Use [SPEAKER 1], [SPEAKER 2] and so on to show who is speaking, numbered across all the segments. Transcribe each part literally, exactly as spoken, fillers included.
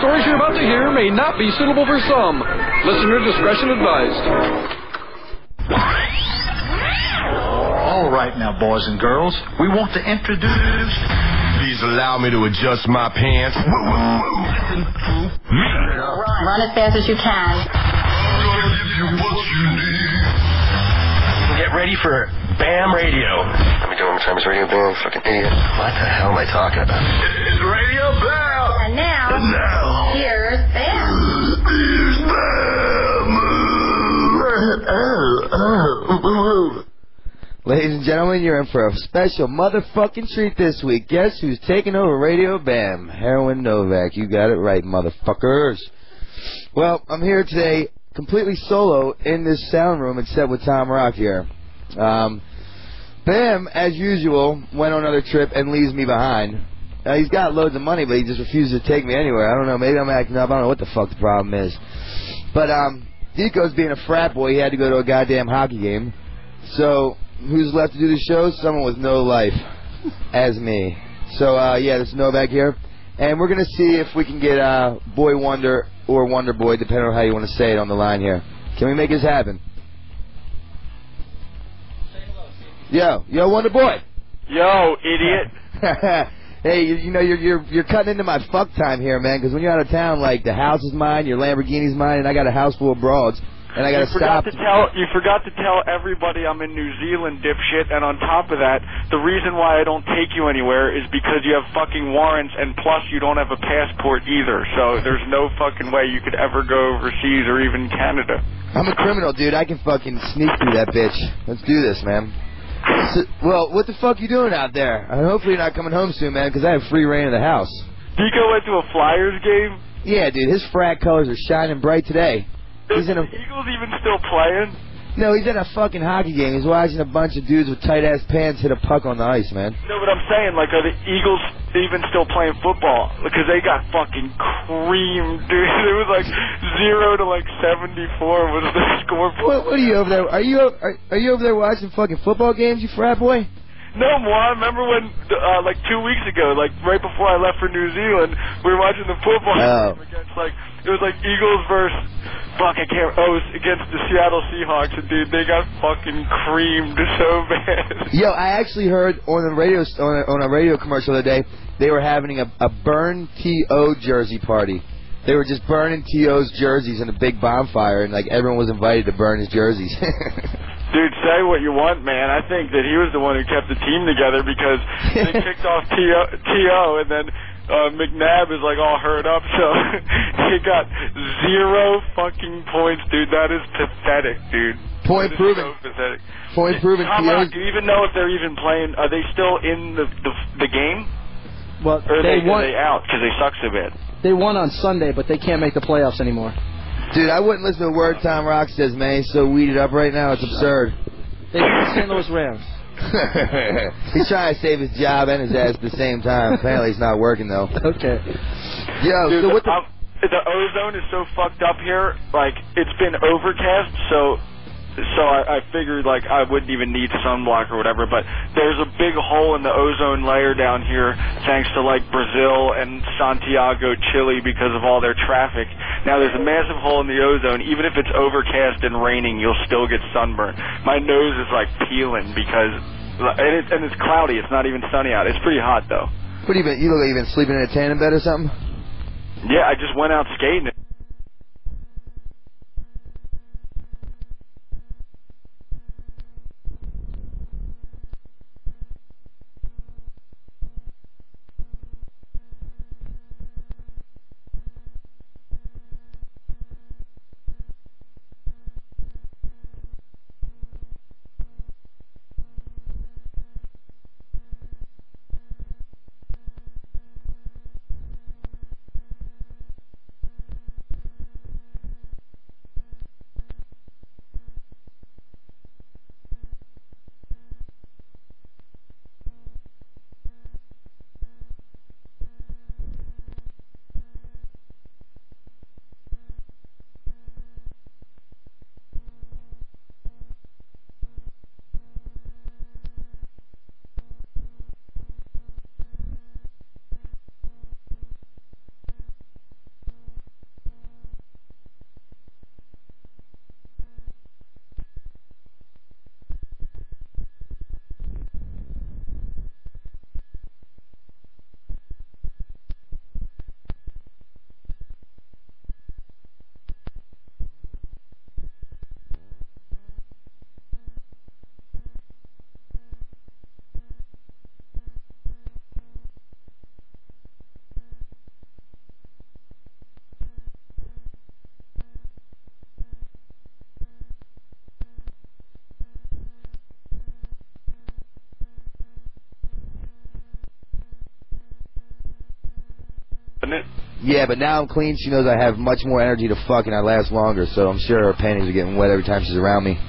[SPEAKER 1] stories you're about to hear may not be suitable for some. Listener discretion advised.
[SPEAKER 2] All right now, boys and girls, we want to introduce...
[SPEAKER 3] Please allow me to adjust my pants.
[SPEAKER 4] Run as fast as you can.
[SPEAKER 3] I'm gonna give you what you need.
[SPEAKER 5] Get ready for BAM Radio.
[SPEAKER 6] Let me do it. Times Radio BAM, fucking idiot.
[SPEAKER 5] What the hell am I talking about?
[SPEAKER 3] It's Radio BAM.
[SPEAKER 4] And now,
[SPEAKER 3] And now,
[SPEAKER 4] here's Bam.
[SPEAKER 3] here's BAM.
[SPEAKER 7] Ladies and gentlemen, you're in for a special motherfucking treat this week. Guess who's taking over Radio BAM? Heroin Novak. You got it right, motherfuckers. Well, I'm here today completely solo in this sound room except with Tom Rock here. Um, Bam, as usual, went on another trip and leaves me behind. Uh, he's got loads of money, but he just refuses to take me anywhere. I don't know. Maybe I'm acting up. I don't know what the fuck the problem is. But um, Deco's being a frat boy. He had to go to a goddamn hockey game. So... who's left to do the show? Someone with no life, as me. So, uh, yeah, this is Novak here. And we're going to see if we can get uh, Boy Wonder or Wonder Boy, depending on how you want to say it, on the line here. Can we make this happen? Yo, yo, Wonder Boy.
[SPEAKER 8] Yo, idiot.
[SPEAKER 7] Hey, you, you know, you're you're you're cutting into my fuck time here, man, because when you're out of town, like, the house is mine, your Lamborghini's mine, and I got a house full of broads. And I gotta
[SPEAKER 8] you forgot
[SPEAKER 7] stop.
[SPEAKER 8] To tell, you forgot to tell everybody I'm in New Zealand, dipshit, and on top of that, the reason why I don't take you anywhere is because you have fucking warrants, and plus you don't have a passport either, so there's no fucking way you could ever go overseas or even Canada.
[SPEAKER 7] I'm a criminal, dude. I can fucking sneak through that bitch. Let's do this, man. So, well, what the fuck you doing out there? Uh, hopefully you're not coming home soon, man, because I have free reign of the house.
[SPEAKER 8] Deco went to a Flyers game?
[SPEAKER 7] Yeah, dude. His frat colors are shining bright today. He's in a...
[SPEAKER 8] the Eagles even still playing?
[SPEAKER 7] No, he's in a fucking hockey game. He's watching a bunch of dudes with tight-ass pants hit a puck on the ice, man.
[SPEAKER 8] No, but I'm saying, like, are the Eagles even still playing football? Because they got fucking creamed, dude. It was like zero to like seventy-four was the score.
[SPEAKER 7] What, what are you over there? Are you are, are you over there watching fucking football games, you frat boy?
[SPEAKER 8] No more. I remember when, uh, like two weeks ago, like right before I left for New Zealand, we were watching the football
[SPEAKER 7] oh.
[SPEAKER 8] game against, like, it was like Eagles versus, fuck, I can't, oh, it was against the Seattle Seahawks, and dude, they got fucking creamed so bad.
[SPEAKER 7] Yo, I actually heard on a radio on a, on a radio commercial the other day, they were having a, a burn T O jersey party. They were just burning T O's jerseys in a big bonfire, and like everyone was invited to burn his jerseys.
[SPEAKER 8] Dude, say what you want, man. I think that he was the one who kept the team together because they kicked off T O and then uh, McNabb is like all hurt up, so he got zero fucking points, dude. That is pathetic, dude.
[SPEAKER 7] Point proven.
[SPEAKER 8] So pathetic.
[SPEAKER 7] Point proven.
[SPEAKER 8] Tom Rock, do you even know if they're even playing? Are they still in the the, the game?
[SPEAKER 9] Well,
[SPEAKER 8] or are
[SPEAKER 9] they,
[SPEAKER 8] they,
[SPEAKER 9] won.
[SPEAKER 8] are they out because they suck so bad?
[SPEAKER 9] They won on Sunday, but they can't make the playoffs anymore.
[SPEAKER 7] Dude, I wouldn't listen to a word Tom Rock says, man. He's so weeded up right now, it's absurd.
[SPEAKER 9] They beat the Saint Louis Rams.
[SPEAKER 7] He's trying to save his job and his ass at the same time. Apparently, it's not working, though.
[SPEAKER 9] Okay.
[SPEAKER 7] Yo,
[SPEAKER 8] Dude,
[SPEAKER 7] so what the...
[SPEAKER 8] Um, the ozone is so fucked up here. Like, it's been overcast, so... So I, I figured, like, I wouldn't even need sunblock or whatever, but there's a big hole in the ozone layer down here thanks to, like, Brazil and Santiago, Chile, because of all their traffic. Now, there's a massive hole in the ozone. Even if it's overcast and raining, you'll still get sunburn. My nose is, like, peeling because... And, it, and it's cloudy. It's not even sunny out. It's pretty hot, though.
[SPEAKER 7] What, you been, you look like you've been sleeping in a tandem bed or something?
[SPEAKER 8] Yeah, I just went out skating. wouldn't it?
[SPEAKER 7] Yeah, but now I'm clean. She knows I have much more energy to fuck and I last longer, so I'm sure her panties are getting wet every time she's around me.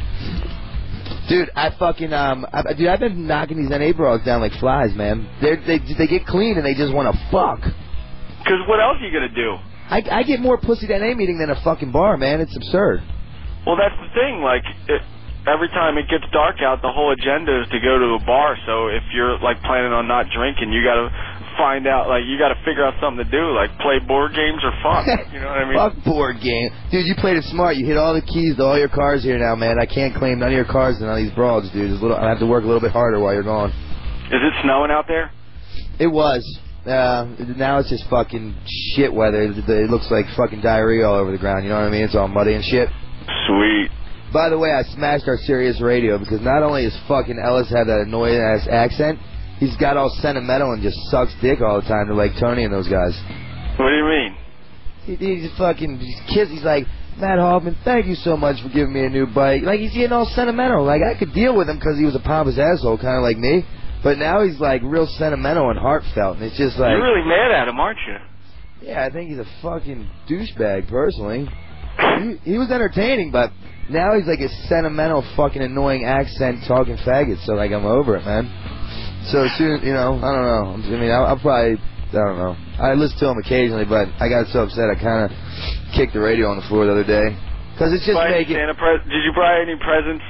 [SPEAKER 7] Dude, I fucking, um, I, dude, I've been knocking these N A bras down like flies, man. They're, they they get clean and they just want to fuck.
[SPEAKER 8] Because what else are you going to do?
[SPEAKER 7] I, I get more pussy at N A meeting than a fucking bar, man. It's absurd.
[SPEAKER 8] Well, that's the thing. Like, it, every time it gets dark out, the whole agenda is to go to a bar. So if you're, like, planning on not drinking, you got to find out, like, you got to figure out something to do, like play board games or fuck. You know what I mean?
[SPEAKER 7] Fuck board game. Dude, you played it smart. You hit all the keys to all your cars here now, man. I can't claim none of your cars and none of these broads, dude. It's a little, I have to work a little bit harder while you're gone.
[SPEAKER 8] Is it snowing out there?
[SPEAKER 7] It was. Uh, now it's just fucking shit weather. It, it looks like fucking diarrhea all over the ground, you know what I mean? It's all muddy and shit.
[SPEAKER 8] Sweet.
[SPEAKER 7] By the way, I smashed our Sirius radio because not only does fucking Ellis have that annoying-ass accent, he's got all sentimental and just sucks dick all the time to like Tony and those guys.
[SPEAKER 8] What do you mean?
[SPEAKER 7] He, he's fucking he's kiss. He's like, Matt Hoffman, thank you so much for giving me a new bike. Like, he's getting all sentimental. Like, I could deal with him because he was a pompous asshole, kind of like me. But now he's like real sentimental and heartfelt, and it's just like,
[SPEAKER 8] you're really mad at him, aren't you?
[SPEAKER 7] Yeah, I think he's a fucking douchebag, personally. He, he was entertaining, but now he's like a sentimental, fucking annoying accent talking faggot. So like, I'm over it, man. So soon, you know, I don't know. I mean, I'll, I'll probably, I don't know. I listen to him occasionally, but I got so upset I kind of kicked the radio on the floor the other day because it's just
[SPEAKER 8] buy
[SPEAKER 7] making.
[SPEAKER 8] Santa pre- Did you buy any presents?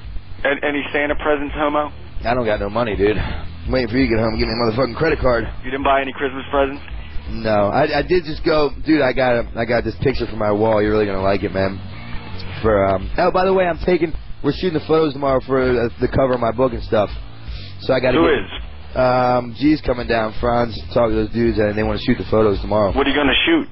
[SPEAKER 8] Any Santa presents, homo?
[SPEAKER 7] I don't got no money, dude. I'm waiting for you to get home and give me a motherfucking credit card.
[SPEAKER 8] You didn't buy any Christmas presents?
[SPEAKER 7] No, I, I did just go, dude. I got a, I got this picture for my wall. You're really gonna like it, man. For um. Oh, by the way, I'm taking. We're shooting the photos tomorrow for uh, the cover of my book and stuff. So I got to.
[SPEAKER 8] Who
[SPEAKER 7] get,
[SPEAKER 8] is?
[SPEAKER 7] Um, G's coming down. Franz talk to those dudes, and they want to shoot the photos tomorrow.
[SPEAKER 8] What are you gonna shoot?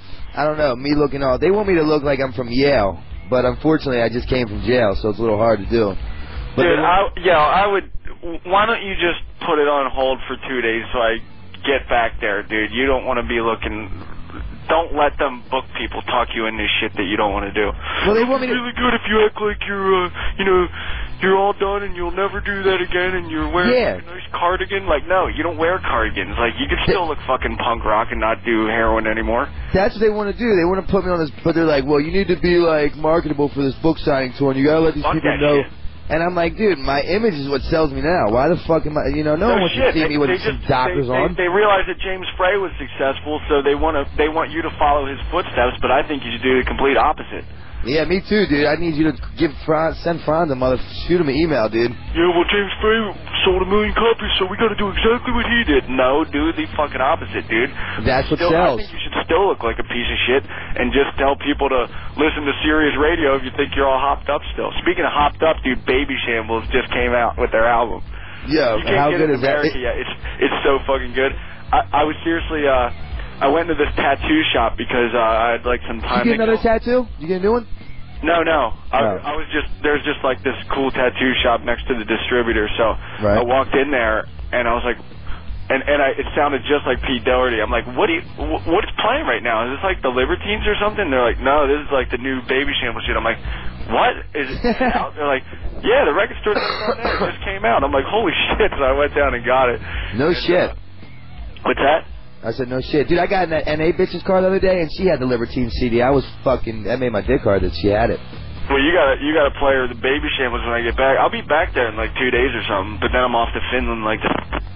[SPEAKER 7] I don't know. Me looking all. They want me to look like I'm from Yale, but unfortunately, I just came from jail, so it's a little hard to do. But
[SPEAKER 8] Dude, I, yeah, I would. Why don't you just put it on hold for two days so I get back there, dude? You don't want to be looking. Don't let them book people talk you into shit that you don't want to do.
[SPEAKER 7] Well, they want me to.
[SPEAKER 8] It's really good if you act like you're, uh, you know, you're all done and you'll never do that again, and you're wearing
[SPEAKER 7] Yeah.
[SPEAKER 8] like a nice cardigan. Like, no, you don't wear cardigans. Like, you can still look fucking punk rock and not do heroin anymore.
[SPEAKER 7] That's what they want to do. They want to put me on this, but they're like, well, you need to be like marketable for this book signing tour, and you gotta let these
[SPEAKER 8] Fuck
[SPEAKER 7] people
[SPEAKER 8] that
[SPEAKER 7] know.
[SPEAKER 8] shit.
[SPEAKER 7] And I'm like, dude, my image is what sells me now. Why the fuck am I? You know, no, one wants
[SPEAKER 8] shit.
[SPEAKER 7] to see
[SPEAKER 8] they,
[SPEAKER 7] me with
[SPEAKER 8] they
[SPEAKER 7] some
[SPEAKER 8] just,
[SPEAKER 7] doctors
[SPEAKER 8] they,
[SPEAKER 7] on.
[SPEAKER 8] They, they realize that James Frey was successful, so they want to. They want you to follow his footsteps. But I think you should do the complete opposite.
[SPEAKER 7] Yeah, me too, dude. I need you to give Franz, send Franz a mother, shoot him an email, dude.
[SPEAKER 8] Yeah, well, James Frey sold a million copies, so we got to do exactly what he did. No, do the fucking opposite, dude.
[SPEAKER 7] That's what
[SPEAKER 8] still,
[SPEAKER 7] sells.
[SPEAKER 8] I think you should still look like a piece of shit and just tell people to listen to Sirius Radio if you think you're all hopped up still. Speaking of hopped up, dude, Baby Shambles just came out with their album.
[SPEAKER 7] Yo,
[SPEAKER 8] you can't
[SPEAKER 7] how
[SPEAKER 8] get
[SPEAKER 7] good
[SPEAKER 8] it in
[SPEAKER 7] is that?
[SPEAKER 8] America yet. It's it's so fucking good. I, I was seriously, uh, I went to this tattoo shop because uh, I had like some time.
[SPEAKER 7] Did you get
[SPEAKER 8] to
[SPEAKER 7] another
[SPEAKER 8] kill.
[SPEAKER 7] tattoo? Did you get a new one?
[SPEAKER 8] No, no. I,
[SPEAKER 7] Oh.
[SPEAKER 8] I was just there's just like this cool tattoo shop next to the distributor. So
[SPEAKER 7] Right.
[SPEAKER 8] I walked in there and I was like, and and I, it sounded just like Pete Doherty. I'm like, what do you, wh- what is playing right now? Is this like the Libertines or something? They're like, no, this is like the new Baby Shambles shit. I'm like, what is it out? They're like, yeah, the record store down there just came out. I'm like, holy shit! So I went down and got it.
[SPEAKER 7] No
[SPEAKER 8] And,
[SPEAKER 7] shit.
[SPEAKER 8] Uh, what's that?
[SPEAKER 7] I said, no shit. Dude, I got in that N A bitch's car the other day, and she had the Libertine C D. I was fucking, that made my dick hard that she had it.
[SPEAKER 8] Well, you gotta you gotta play her the Baby Shambles when I get back. I'll be back there in like two days or something, but then I'm off to Finland like.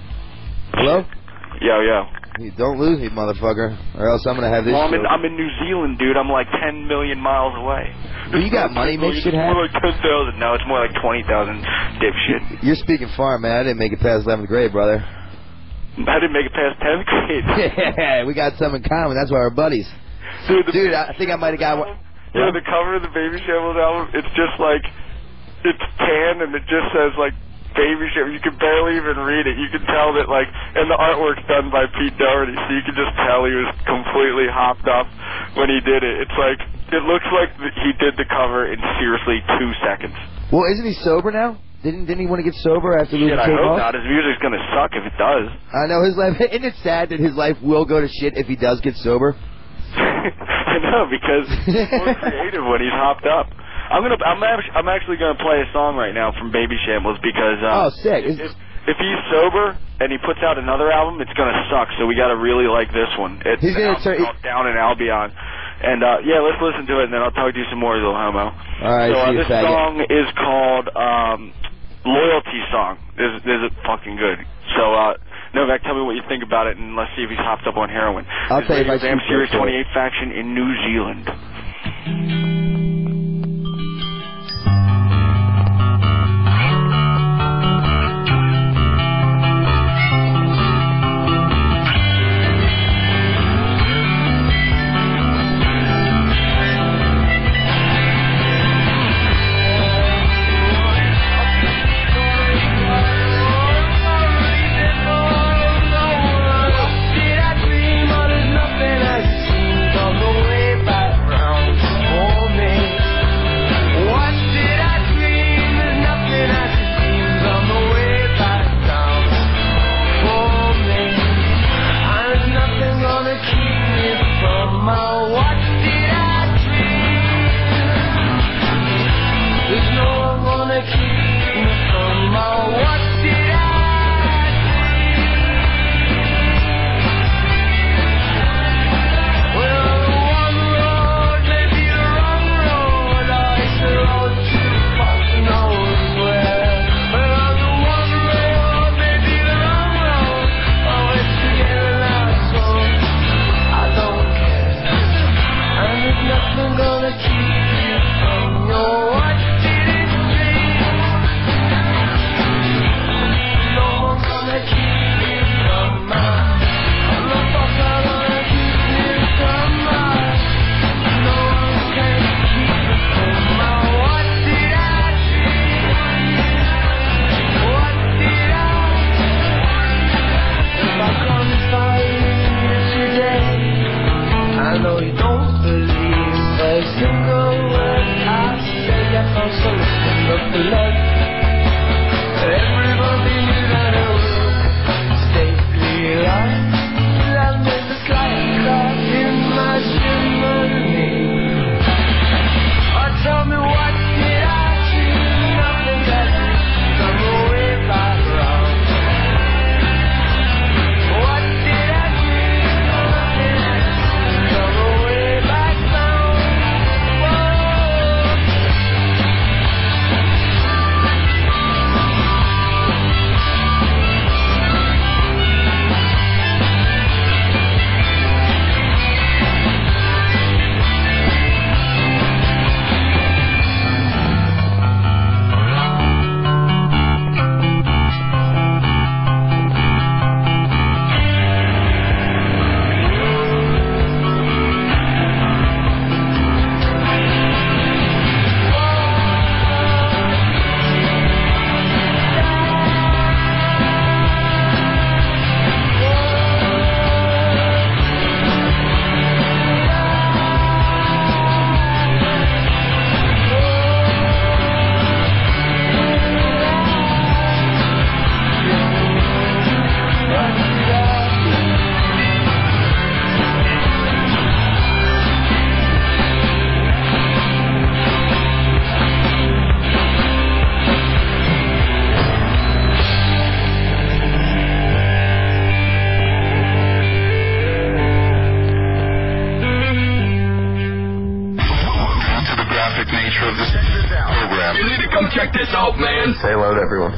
[SPEAKER 7] Hello?
[SPEAKER 8] Yo, yo.
[SPEAKER 7] You don't lose me, motherfucker, or else I'm gonna have this
[SPEAKER 8] Well, I'm in,
[SPEAKER 7] show.
[SPEAKER 8] I'm in New Zealand, dude. I'm like ten million miles away.
[SPEAKER 7] Well, you got money, make shit
[SPEAKER 8] It's
[SPEAKER 7] happen.
[SPEAKER 8] more like ten thousand. No, it's more like twenty thousand, dipshit.
[SPEAKER 7] You're speaking farm, man. I didn't make it past eleventh grade, brother.
[SPEAKER 8] I didn't make it past tenth grade.
[SPEAKER 7] Yeah, we got some in common. That's why we're buddies.
[SPEAKER 8] Dude, the
[SPEAKER 7] Dude, I think I might have got one.
[SPEAKER 8] You know, the cover of the Baby Shambles album, it's just like, it's tan and it just says like, Baby Shambles. You can barely even read it. You can tell that like, and the artwork's done by Pete Doherty, so you can just tell he was completely hopped up when he did it. It's like, it looks like he did the cover in seriously two seconds.
[SPEAKER 7] Well, isn't he sober now? Didn't didn't he want to get sober after losing
[SPEAKER 8] Shit, I
[SPEAKER 7] tape
[SPEAKER 8] hope
[SPEAKER 7] off?
[SPEAKER 8] not. His music's gonna suck if it does.
[SPEAKER 7] I know his life. Isn't it sad that his life will go to shit if he does get sober?
[SPEAKER 8] I know, because he's more creative when he's hopped up. I'm gonna, I'm, actually, I'm actually gonna play a song right now from Baby Shambles because. Uh,
[SPEAKER 7] Oh, sick.
[SPEAKER 8] If, if, if he's sober and he puts out another album, it's gonna suck. So we gotta really like this one. It's
[SPEAKER 7] He's gonna turn-
[SPEAKER 8] called Down in Albion. And uh, yeah, let's listen to it, and then I'll talk to you some more, you little homo.
[SPEAKER 7] All right,
[SPEAKER 8] so uh,
[SPEAKER 7] see you,
[SPEAKER 8] this
[SPEAKER 7] faggot.
[SPEAKER 8] song is called um, Loyalty Song. This, this is fucking good. So uh, Novak, tell me what you think about it, and let's see if he's hopped up on heroin.
[SPEAKER 7] I'll tell you if I
[SPEAKER 8] Damn
[SPEAKER 7] shoot
[SPEAKER 8] Series
[SPEAKER 7] for it.
[SPEAKER 8] twenty-eight faction in New Zealand.
[SPEAKER 3] Check this out, man.
[SPEAKER 6] Say hello to everyone.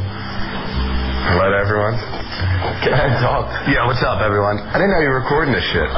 [SPEAKER 6] Hello to everyone. Can I talk? Yeah, what's up, everyone? I didn't know you were recording this shit.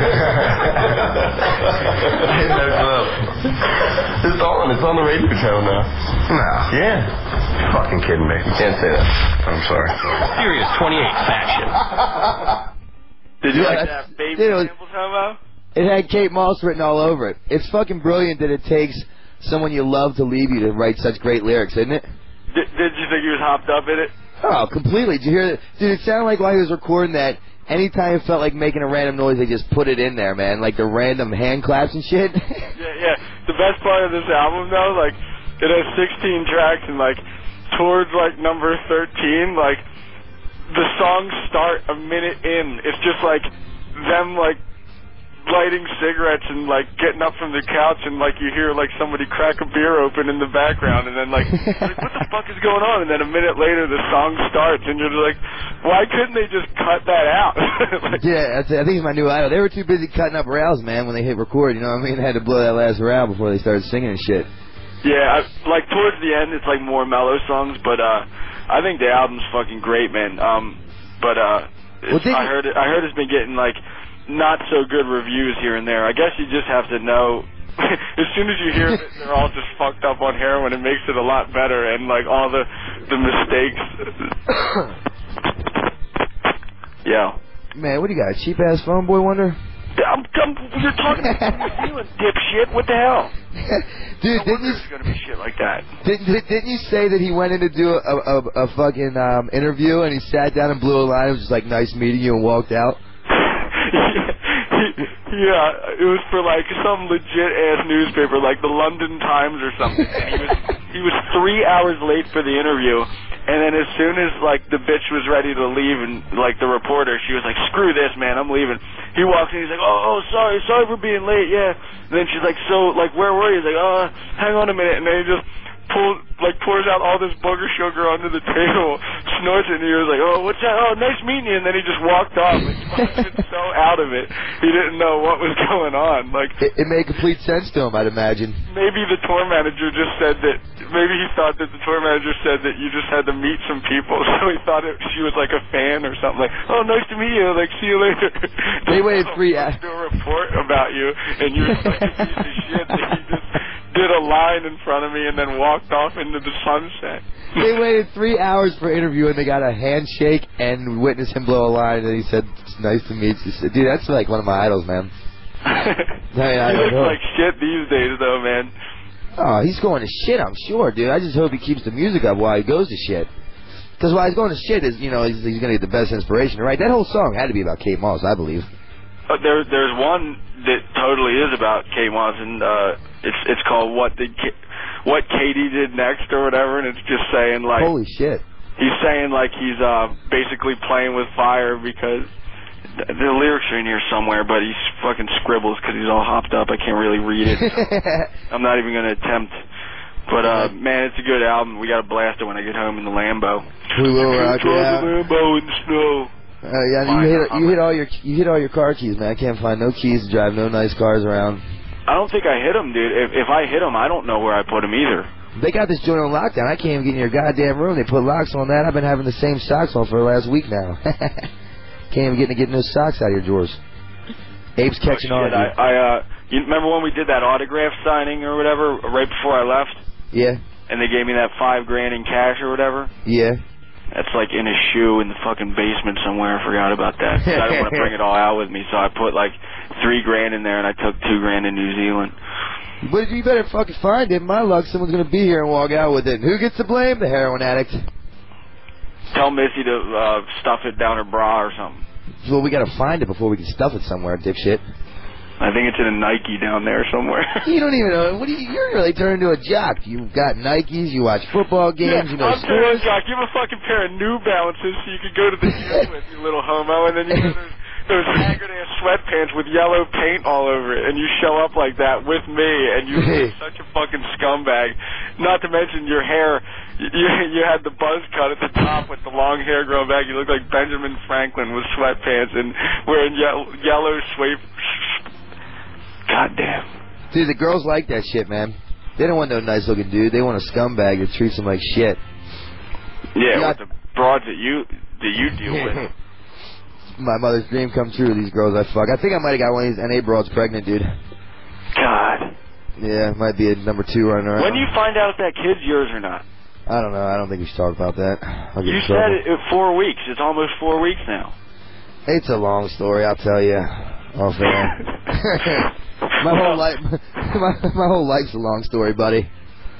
[SPEAKER 6] I didn't know. It's on. It's on the radio channel now. No. Yeah. You're fucking kidding me. You can't say that. I'm sorry.
[SPEAKER 5] Serious twenty-eight faction.
[SPEAKER 8] Did you
[SPEAKER 7] Yeah,
[SPEAKER 8] like
[SPEAKER 7] that's-
[SPEAKER 8] that baby
[SPEAKER 7] dude, it was-
[SPEAKER 8] samples, homo?
[SPEAKER 7] It had Kate Moss written all over it. It's fucking brilliant that it takes someone you love to leave you to write such great lyrics, isn't it?
[SPEAKER 8] Did, did you think he was hopped up in it?
[SPEAKER 7] Oh, completely. Did you hear that? Dude, it sounded like while he was recording that, anytime it felt like making a random noise, they just put it in there, man. Like the random hand claps and shit.
[SPEAKER 8] Yeah, yeah. The best part of this album, though, like, it has sixteen tracks, and, like, towards, like, number thirteen, like, the songs start a minute in. It's just, like, them, like, lighting cigarettes and like getting up from the couch and like you hear like somebody crack a beer open in the background and then like, like what the fuck is going on? And then a minute later the song starts and you're like, why couldn't they just cut that out? Like,
[SPEAKER 7] yeah, that's, I think it's my new idol. They were too busy cutting up rows, man, when they hit record. You know what I mean? They had to blow that last row before they started singing and shit.
[SPEAKER 8] Yeah, I, like towards the end it's like more mellow songs, but uh, I think the album's fucking great, man. Um, but uh,
[SPEAKER 7] well,
[SPEAKER 8] I heard it. I heard it's been getting like not so good reviews here and there. I guess you just have to know. As soon as you hear it, they're all just fucked up on heroin. It makes it a lot better, and like all the the mistakes. Yeah.
[SPEAKER 7] Man, what do you got? A cheap ass phone, Boy Wonder?
[SPEAKER 8] I'm, I'm, you're talking about New Zealand, dipshit. What the hell?
[SPEAKER 7] Dude,
[SPEAKER 8] no
[SPEAKER 7] didn't you?
[SPEAKER 8] There's gonna be shit like that.
[SPEAKER 7] Didn't, didn't you say that he went in to do a a, a fucking um, interview and he sat down and blew a line? It was just like, nice meeting you, and walked out.
[SPEAKER 8] Yeah, it was for like some legit ass newspaper, like the London Times or something. And he was he was three hours late for the interview, and then as soon as like the bitch was ready to leave, and like the reporter, she was like, "Screw this, man, I'm leaving." He walks in, he's like, "Oh, oh, sorry, sorry for being late." Yeah. And then she's like, "So, like, where were you?" He's like, "Oh, hang on a minute," and then he just pulls like pours out all this booger sugar onto the table, snorts it, and he was like, "Oh, what's that? Oh, nice meeting you." And then he just walked off. Like, he must have been so out of it, he didn't know what was going on. Like,
[SPEAKER 7] it, it made complete sense to him, I'd imagine.
[SPEAKER 8] Maybe the tour manager just said that. Maybe he thought that the tour manager said that you just had to meet some people, so he thought it, she was like a fan or something. Like, "Oh, nice to meet you. Like, see you later."
[SPEAKER 7] They waited three hours.
[SPEAKER 8] Do a report about you, and you're such a piece of shit that he just did a line in front of me and then walked off into the sunset.
[SPEAKER 7] They waited three hours for an interview and they got a handshake and witnessed him blow a line, and he said, "It's nice to meet you." Dude, that's like one of my idols, man. I mean, I
[SPEAKER 8] he
[SPEAKER 7] don't
[SPEAKER 8] looks
[SPEAKER 7] know.
[SPEAKER 8] like shit these days, though, man.
[SPEAKER 7] Oh, he's going to shit, I'm sure, dude. I just hope he keeps the music up while he goes to shit. Because while he's going to shit, is you know, he's, he's going to get the best inspiration, right? That whole song had to be about Kate Moss, I believe.
[SPEAKER 8] Uh, there, there's one that totally is about Kate Moss, and uh, it's it's called "What Did Ka- What Katie Did Next" or whatever, and it's just saying like,
[SPEAKER 7] holy shit.
[SPEAKER 8] He's saying like he's uh, basically playing with fire because th- the lyrics are in here somewhere, but he fucking scribbles because he's all hopped up. I can't really read it. So I'm not even going to attempt. But uh, man, it's a good album. We got to blast it when I get home in the Lambo.
[SPEAKER 7] We will rock it out.
[SPEAKER 8] The Lambo in the snow.
[SPEAKER 7] Uh, yeah, you hit you hit all your you hit all your car keys, man. I can't find no keys to drive, no nice cars around.
[SPEAKER 8] I don't think I hit them, dude. If if I hit them, I don't know where I put them either.
[SPEAKER 7] They got this joint on lockdown. I can't even get in your goddamn room. They put locks on that. I've been having the same socks on for the last week now. Can't even get to get no socks out of your drawers. Abe's catching
[SPEAKER 8] oh,
[SPEAKER 7] on.
[SPEAKER 8] I, I uh, you remember when we did that autograph signing or whatever right before I left?
[SPEAKER 7] Yeah.
[SPEAKER 8] And they gave me that five grand in cash or whatever.
[SPEAKER 7] Yeah.
[SPEAKER 8] That's like in a shoe in the fucking basement somewhere. I forgot about that. I didn't want to bring it all out with me, so I put like three grand in there, and I took two grand in New Zealand.
[SPEAKER 7] But you better fucking find it. My luck, someone's gonna be here and walk out with it. Who gets the blame? The heroin addict.
[SPEAKER 8] Tell Missy to uh, stuff it down her bra or something.
[SPEAKER 7] Well, we gotta find it before we can stuff it somewhere, dipshit.
[SPEAKER 8] I think it's in a Nike down there somewhere.
[SPEAKER 7] You don't even know. What do you? You're really turning into a jock. You got Nikes. You watch football games.
[SPEAKER 8] Yeah,
[SPEAKER 7] you know
[SPEAKER 8] I'm
[SPEAKER 7] sports.
[SPEAKER 8] turning jock. Give a fucking pair of New Balances so you could go to the gym with, you little homo, and then you have those, those haggard ass sweatpants with yellow paint all over it, and you show up like that with me, and you're such a fucking scumbag. Not to mention your hair. You you had the buzz cut at the top with the long hair growing back. You look like Benjamin Franklin with sweatpants and wearing ye- yellow sweep. God damn.
[SPEAKER 7] Dude, the girls like that shit, man. They don't want no nice looking dude. They want a scumbag that treats them like shit.
[SPEAKER 8] Yeah, got with the broads that you that you deal with.
[SPEAKER 7] My mother's dream come true. These girls I fuck. I think I might have got one of these N A broads pregnant, dude.
[SPEAKER 8] God.
[SPEAKER 7] Yeah, might be a number two running around.
[SPEAKER 8] When do you find out if that kid's yours or not?
[SPEAKER 7] I don't know. I don't think we should talk about that. I'll get
[SPEAKER 8] you
[SPEAKER 7] in trouble.
[SPEAKER 8] said it in four weeks. It's almost four weeks now.
[SPEAKER 7] It's a long story, I'll tell you. Off air. my whole life, my, my whole life's a long story, buddy.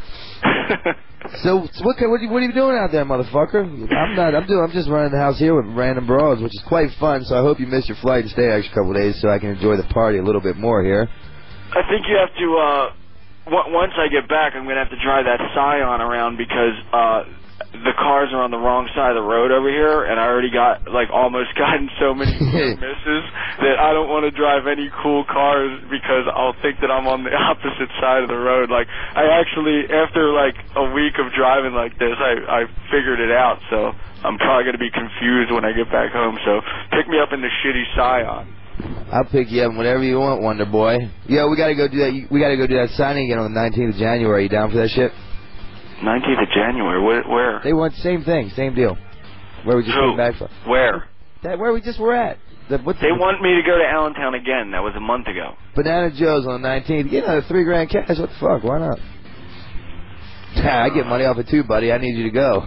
[SPEAKER 7] So, so what, what, are you, what are you doing out there, motherfucker? I'm not. I'm doing. I'm just running the house here with random broads, which is quite fun. So I hope you miss your flight and stay an extra couple of days so I can enjoy the party a little bit more here.
[SPEAKER 8] I think you have to. Uh, w- once I get back, I'm gonna have to drive that Scion around because uh, the cars are on the wrong side of the road over here, and I already got, like, almost gotten so many misses that I don't want to drive any cool cars because I'll think that I'm on the opposite side of the road. Like, I actually, after, like, a week of driving like this, I, I figured it out, so I'm probably going to be confused when I get back home, so pick me up in the shitty Scion.
[SPEAKER 7] I'll pick you up whenever you want, Wonder Boy. Yo, we gotta go do that. We gotta go do that signing again on the nineteenth of January. You down for that shit?
[SPEAKER 8] nineteenth of January. Where? where?
[SPEAKER 7] They want same thing, same deal. Where we just
[SPEAKER 8] Who?
[SPEAKER 7] came back from?
[SPEAKER 8] Where?
[SPEAKER 7] That where we just were at. The, what's
[SPEAKER 8] they
[SPEAKER 7] the,
[SPEAKER 8] want me to go to Allentown again. That was a month ago.
[SPEAKER 7] Banana Joe's on the nineteenth. Get another three grand cash. What the fuck? Why not? I get money off it too, buddy. I need you to go.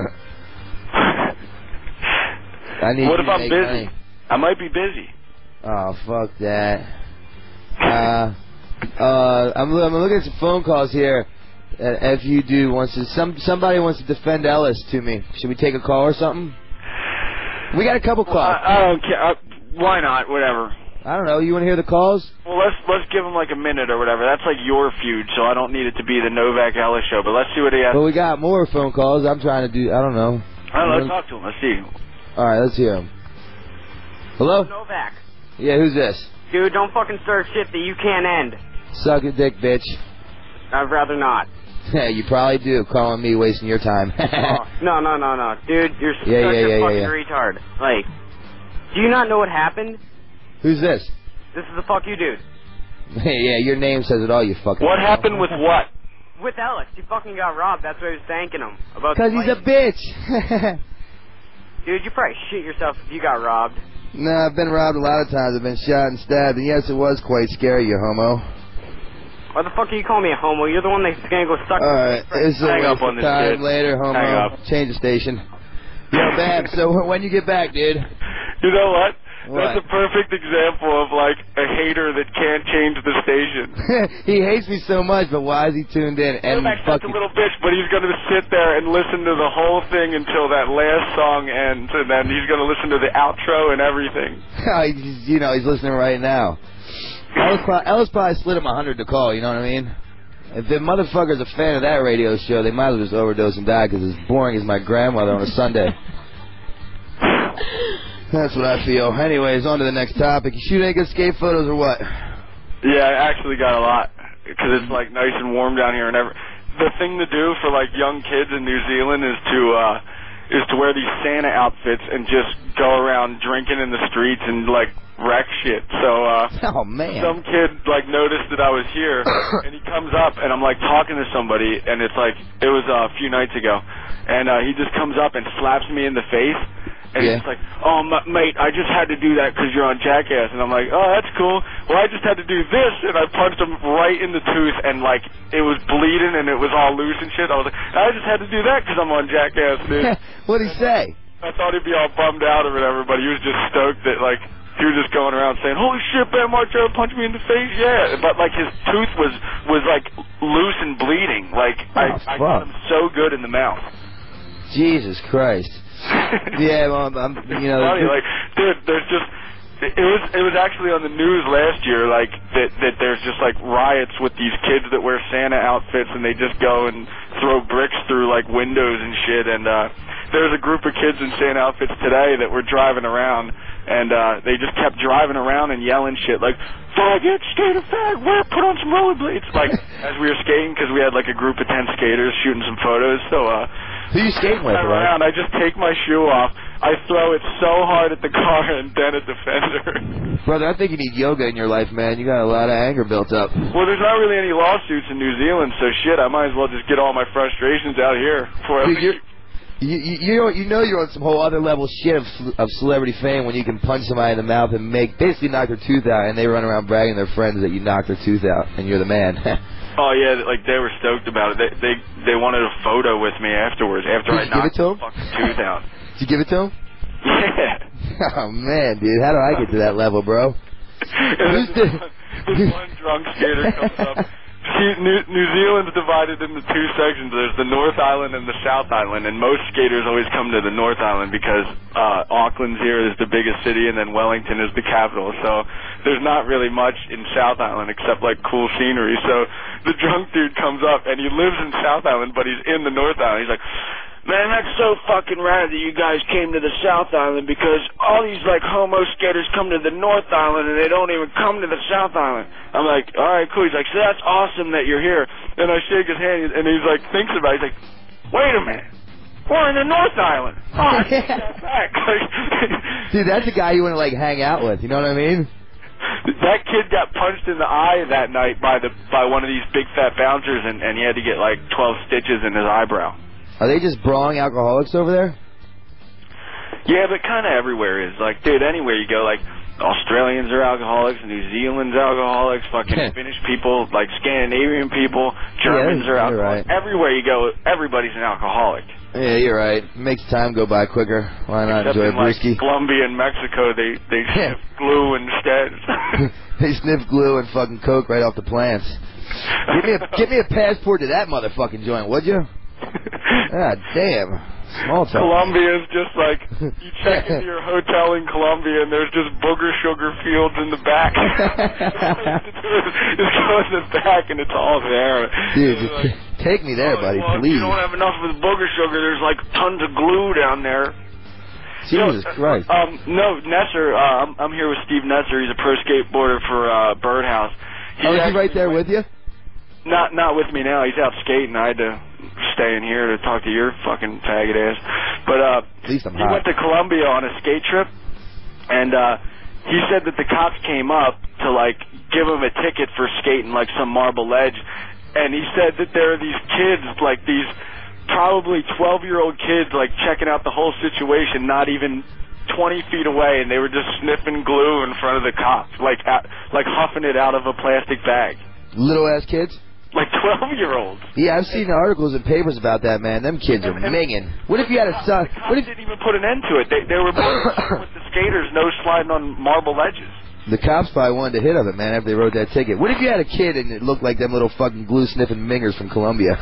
[SPEAKER 7] I need.
[SPEAKER 8] What
[SPEAKER 7] you
[SPEAKER 8] if
[SPEAKER 7] to
[SPEAKER 8] I'm
[SPEAKER 7] make
[SPEAKER 8] busy?
[SPEAKER 7] money.
[SPEAKER 8] I might be busy.
[SPEAKER 7] Oh, fuck that. Uh, uh, I'm, I'm looking at some phone calls here. Uh, F U Dude wants to, some, somebody wants to defend Ellis to me. Should we take a call or something? We got a couple calls.
[SPEAKER 8] Well, I, I don't care. I, why not? Whatever.
[SPEAKER 7] I don't know. You want to hear the calls?
[SPEAKER 8] Well, let's let's give him like a minute or whatever. That's like your feud, so I don't need it to be the Novak Ellis show. But let's see what he has.
[SPEAKER 7] Well, we got more phone calls. I'm trying to do. I don't know.
[SPEAKER 8] All right, let's talk to him. Let's see.
[SPEAKER 7] All right, let's hear him. Hello?
[SPEAKER 10] Novak.
[SPEAKER 7] Yeah, who's this?
[SPEAKER 10] Dude, don't fucking start shit that you can't end.
[SPEAKER 7] Suck a dick, bitch.
[SPEAKER 10] I'd rather not.
[SPEAKER 7] Yeah, you probably do. Calling me, wasting your time.
[SPEAKER 10] Oh, no, no, no, no. Dude, you're
[SPEAKER 7] Yeah,
[SPEAKER 10] such
[SPEAKER 7] yeah,
[SPEAKER 10] a
[SPEAKER 7] yeah,
[SPEAKER 10] fucking
[SPEAKER 7] yeah, yeah.
[SPEAKER 10] retard. Like, do you not know what happened?
[SPEAKER 7] Who's this?
[SPEAKER 10] This is the fuck you dude.
[SPEAKER 7] Yeah, your name says it all, you fucking...
[SPEAKER 8] What happened with what?
[SPEAKER 10] With Alex. He fucking got robbed. That's what I was thanking him about.
[SPEAKER 7] Because he's a bitch.
[SPEAKER 10] Dude, you probably shit yourself if you got robbed.
[SPEAKER 7] No, I've been robbed a lot of times. I've been shot and stabbed, and yes, it was quite scary, you homo.
[SPEAKER 10] Why the fuck are you calling me a homo? You're the one that's gonna go suck.
[SPEAKER 7] Alright, it's a
[SPEAKER 8] Hang
[SPEAKER 7] waste
[SPEAKER 8] up on
[SPEAKER 7] of
[SPEAKER 8] this
[SPEAKER 7] time.
[SPEAKER 8] kid.
[SPEAKER 7] Later, homo.
[SPEAKER 8] Hang up.
[SPEAKER 7] Change the station. Yo, Bab, so when you get back, dude?
[SPEAKER 8] You know what?
[SPEAKER 7] What?
[SPEAKER 8] That's a perfect example of, like, a hater that can't change the station.
[SPEAKER 7] He hates me so much, but why is he tuned in? And
[SPEAKER 8] Novak's such a
[SPEAKER 7] fucking...
[SPEAKER 8] little bitch, but he's going to sit there and listen to the whole thing until that last song ends, and then he's going to listen to the outro and everything.
[SPEAKER 7] he's, you know, he's listening right now. Ellis probably, Ellis probably slid him a hundred to call, you know what I mean? If the motherfucker's a fan of that radio show, they might as well just overdose and die, because it's boring as my grandmother on a Sunday. That's what I feel. Anyways, on to the next topic. You shoot any good skate photos or what?
[SPEAKER 8] Yeah, I actually got a lot, because it's, like, nice and warm down here. And every, the thing to do for, like, young kids in New Zealand is to, uh, is to wear these Santa outfits and just go around drinking in the streets and, like, wreck shit. So, uh,
[SPEAKER 7] oh, man.
[SPEAKER 8] some kid, like, noticed that I was here, and he comes up, and I'm, like, talking to somebody, and it's, like, it was uh, a few nights ago, and uh, he just comes up and slaps me in the face. And
[SPEAKER 7] yeah.
[SPEAKER 8] he's like, oh, m mate, I just had to do that because you're on Jackass. And I'm like, oh, that's cool. Well, I just had to do this. And I punched him right in the tooth. And, like, it was bleeding and it was all loose and shit. I was like, I just had to do that because I'm on Jackass, dude.
[SPEAKER 7] What'd he say?
[SPEAKER 8] I thought he'd be all bummed out or whatever, but he was just stoked that, like, he was just going around saying, holy shit, Bam Margera punched me in the face. Yeah. But, like, his tooth was, was like, loose and bleeding. Like,
[SPEAKER 7] Oh,
[SPEAKER 8] I, I got him so good in the mouth.
[SPEAKER 7] Jesus Christ. Yeah, well, I'm, I'm you know...
[SPEAKER 8] Funny, like, dude, there's just... It was it was actually on the news last year, like, that, that there's just, like, riots with these kids that wear Santa outfits, and they just go and throw bricks through, like, windows and shit, and uh, there's a group of kids in Santa outfits today that were driving around, and uh, they just kept driving around and yelling shit, like, faggot, skater, fag, wear, put on some rollerblades, like, as we were skating, because we had, like, a group of ten skaters shooting some photos, so, uh...
[SPEAKER 7] Who you skating with, right?
[SPEAKER 8] Around, I just take my shoe off, I throw it so hard at the car and dent a defender.
[SPEAKER 7] Brother, I think you need yoga in your life, man. You got a lot of anger built up.
[SPEAKER 8] Well, there's not really any lawsuits in New Zealand, so shit, I might as well just get all my frustrations out here. Before
[SPEAKER 7] Dude,
[SPEAKER 8] I
[SPEAKER 7] you're, you, you, you, know, you know you're on some whole other level shit of, of celebrity fame when you can punch somebody in the mouth and make basically knock their tooth out, and they run around bragging to their friends that you knocked their tooth out, and you're the man.
[SPEAKER 8] Oh yeah, like they were stoked about it. They they they wanted a photo with me afterwards after
[SPEAKER 7] Did
[SPEAKER 8] I
[SPEAKER 7] you
[SPEAKER 8] knocked
[SPEAKER 7] give it to
[SPEAKER 8] the fucking tooth out.
[SPEAKER 7] Did you give it to him?
[SPEAKER 8] Yeah.
[SPEAKER 7] Oh man, dude, how do I get to that level, bro?
[SPEAKER 8] this, one, this one drunk skater comes up. See, New, New Zealand's divided into two sections. There's the North Island and the South Island, and most skaters always come to the North Island because uh, Auckland's here is the biggest city, and then Wellington is the capital. So there's not really much in South Island except like cool scenery. So the drunk dude comes up, and he lives in South Island, but he's in the North Island. He's like, Man, that's so fucking rad that you guys came to the South Island because all these, like, homo skaters come to the North Island and they don't even come to the South Island. I'm like, all right, cool. He's like, so that's awesome that you're here. And I shake his hand and he's like, thinks about it. He's like, wait a minute. We're in the North Island. Oh, I take that back.
[SPEAKER 7] Dude, that's the guy you want to, like, hang out with. You know what I mean?
[SPEAKER 8] That kid got punched in the eye that night by the by one of these big fat bouncers, and, and he had to get, like, twelve stitches in his eyebrow.
[SPEAKER 7] Are they just brawling alcoholics over there?
[SPEAKER 8] Yeah, but kind of everywhere is. Like, dude, anywhere you go, like, Australians are alcoholics, New Zealand's alcoholics, fucking Finnish people, like Scandinavian people, Germans
[SPEAKER 7] yeah,
[SPEAKER 8] are alcoholics.
[SPEAKER 7] Right.
[SPEAKER 8] Everywhere you go, everybody's an alcoholic.
[SPEAKER 7] Yeah, you're right. Makes time go by quicker. Why not
[SPEAKER 8] Except
[SPEAKER 7] enjoy
[SPEAKER 8] in,
[SPEAKER 7] a brewski?
[SPEAKER 8] Like, Colombia and Mexico, they, they sniff glue instead.
[SPEAKER 7] They sniff glue and fucking coke right off the plants. Give me a, give me a passport to that motherfucking joint, would you? God damn. Small talk.
[SPEAKER 8] Colombia is just like, you check into your hotel in Colombia and there's just booger sugar fields in the back. Just go in the back and it's all there.
[SPEAKER 7] Dude,
[SPEAKER 8] it's like,
[SPEAKER 7] take me there,
[SPEAKER 8] oh,
[SPEAKER 7] buddy,
[SPEAKER 8] well,
[SPEAKER 7] please.
[SPEAKER 8] If you don't have enough of the booger sugar, there's like tons of glue down there.
[SPEAKER 7] Jesus
[SPEAKER 8] no,
[SPEAKER 7] Christ.
[SPEAKER 8] Um, no, Nesser, uh, I'm, I'm here with Steve Nesser. He's a pro skateboarder for uh, Birdhouse. He's
[SPEAKER 7] oh, is he right there with you?
[SPEAKER 8] Not not with me now. He's out skating. I had to stay in here to talk to your fucking faggot ass. But uh,
[SPEAKER 7] At least I'm
[SPEAKER 8] he
[SPEAKER 7] hot.
[SPEAKER 8] went to Colombia on a skate trip, and uh, he said that the cops came up to, like, give him a ticket for skating, like, some marble ledge. And he said that there are these kids, like, these probably twelve-year-old kids, like, checking out the whole situation, not even twenty feet away, and they were just sniffing glue in front of the cops, like, at, like huffing it out of a plastic bag.
[SPEAKER 7] Little-ass kids?
[SPEAKER 8] Like twelve-year-olds.
[SPEAKER 7] Yeah, I've seen articles and papers about that, man. Them kids are minging. What if you had a son? What if
[SPEAKER 8] didn't even put an end to it? They, they were with the skaters, no sliding on marble ledges.
[SPEAKER 7] The cops probably wanted a hit of it, man, after they wrote that ticket. What if you had a kid and it looked like them little fucking glue-sniffing mingers from Colombia?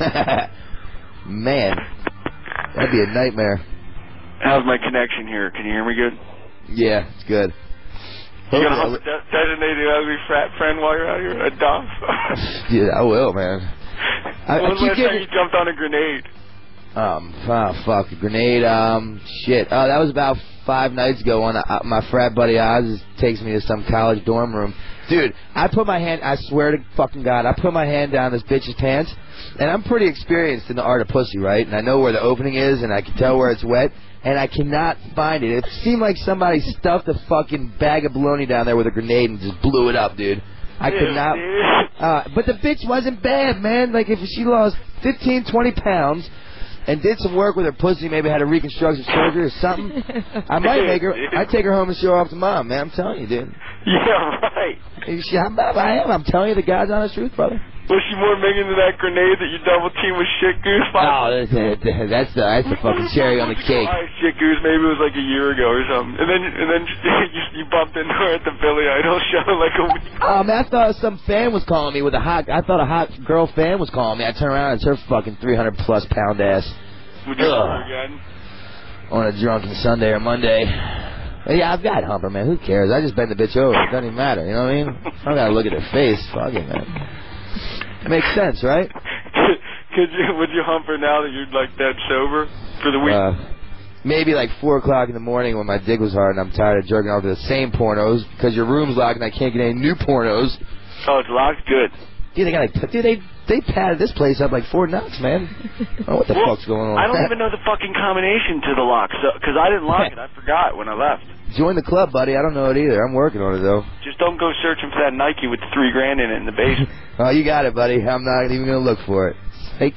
[SPEAKER 7] Man, that'd be a nightmare.
[SPEAKER 8] How's my connection here? Can you hear me good?
[SPEAKER 7] Yeah, it's good.
[SPEAKER 8] You gonna help de- designate an ugly frat friend while you're out here? A dump?
[SPEAKER 7] Yeah, I will, man. I,
[SPEAKER 8] when
[SPEAKER 7] I
[SPEAKER 8] was
[SPEAKER 7] keep
[SPEAKER 8] last
[SPEAKER 7] getting...
[SPEAKER 8] time you jumped on a grenade?
[SPEAKER 7] Um, oh, fuck, a grenade, um, shit. Oh, that was about five nights ago when I, my frat buddy Oz takes me to some college dorm room. Dude, I put my hand, I swear to fucking God, I put my hand down this bitch's pants, and I'm pretty experienced in the art of pussy, right? And I know where the opening is, and I can tell where it's wet, and I cannot find it. It seemed like somebody stuffed a fucking bag of bologna down there with a grenade and just blew it up, dude. I could not... Uh, but the bitch wasn't bad, man. Like, if she lost fifteen, twenty pounds... and did some work with her pussy, maybe had a reconstructive surgery or something, I might make her, I'd take her home and show her off to mom, man. I'm telling you, dude.
[SPEAKER 8] Yeah, right.
[SPEAKER 7] She, I'm, I am. I'm telling you the God's honest truth, brother.
[SPEAKER 8] Was she more minging than that grenade that you double team with Shit Goose?
[SPEAKER 7] Oh, that's, that's the that's the fucking cherry on the cake.
[SPEAKER 8] All right, Shit Goose, maybe it was like a year ago or something. And then and then you, you bumped into her at the Billy Idol show like a week.
[SPEAKER 7] Oh, man, I thought some fan was calling me with a hot, I thought a hot girl fan was calling me. I turn around and it's her fucking three hundred plus pound ass.
[SPEAKER 8] Would you hump her again?
[SPEAKER 7] On a drunken Sunday or Monday. Yeah, I've got humper, man. Who cares? I just bend the bitch over. It doesn't even matter. You know what I mean? I don't gotta look at her face. Fuck it, man. It makes sense, right?
[SPEAKER 8] Could you? Would you hump her now that you're like that sober for the week?
[SPEAKER 7] Uh, maybe like four o'clock in the morning when my dick was hard and I'm tired of jerking off to the same pornos because your room's locked and I can't get any new pornos.
[SPEAKER 8] Oh, it's locked. Good.
[SPEAKER 7] Dude, they got like, dude, they they padded this place up like Fort Knox, man. Oh, what the
[SPEAKER 8] well,
[SPEAKER 7] fuck's going on?
[SPEAKER 8] I don't even know the fucking combination to the lock, so because I didn't lock it, I forgot when I left.
[SPEAKER 7] Join the club, buddy. I don't know it either. I'm working on it though.
[SPEAKER 8] Just don't go searching for that Nike with three grand in it in the basement.
[SPEAKER 7] Oh, you got it, buddy. I'm not even gonna look for it. Fake.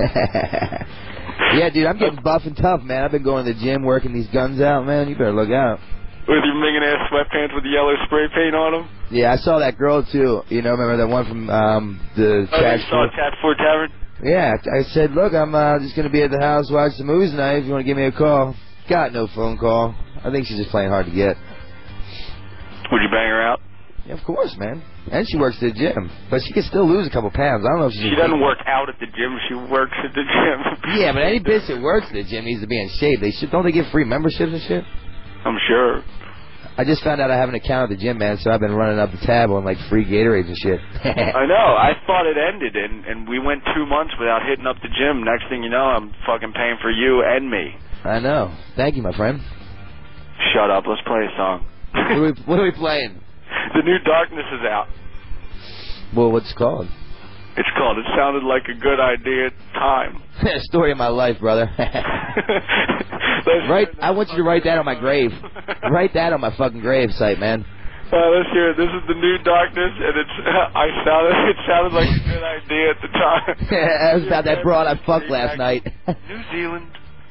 [SPEAKER 7] Yeah, dude, I'm getting buff and tough, man. I've been going to the gym, working these guns out, man. You better look out.
[SPEAKER 8] With your minging ass sweatpants with the yellow spray paint on them.
[SPEAKER 7] Yeah, I saw that girl too. You know, remember that one from um the
[SPEAKER 8] oh,
[SPEAKER 7] Trash
[SPEAKER 8] you saw Cat Four Tavern?
[SPEAKER 7] Yeah, I said, look, I'm uh, just gonna be at the house watching some movies tonight. If you want to give me a call, got no phone call. I think she's just playing hard to get.
[SPEAKER 8] Would you bang her out?
[SPEAKER 7] Yeah, of course, man. And she works at the gym, but she can still lose a couple pounds. I don't know if she's.
[SPEAKER 8] She doesn't work out at the gym. She works at the gym.
[SPEAKER 7] Yeah, but any bitch that works at the gym needs to be in shape. They should don't they give free memberships and shit?
[SPEAKER 8] I'm sure.
[SPEAKER 7] I just found out I have an account at the gym, man, so I've been running up the tab on, like, free Gatorades and shit.
[SPEAKER 8] I know. I thought it ended, and, and we went two months without hitting up the gym. Next thing you know, I'm fucking paying for you and me.
[SPEAKER 7] I know. Thank you, my friend.
[SPEAKER 8] Shut up. Let's play a song.
[SPEAKER 7] What are we, what are we playing?
[SPEAKER 8] The New Darkness is out.
[SPEAKER 7] Well, what's it called?
[SPEAKER 8] It's called It Sounded Like a Good Idea at the Time.
[SPEAKER 7] Story of my life, brother. Right, I want you to write that on my grave. Write that on my fucking grave site, man.
[SPEAKER 8] Uh, let's hear it. This is The New Darkness, and it's I sounded it sounded like a good idea at the time.
[SPEAKER 7] That was about that broad I fucked last night.
[SPEAKER 8] New Zealand.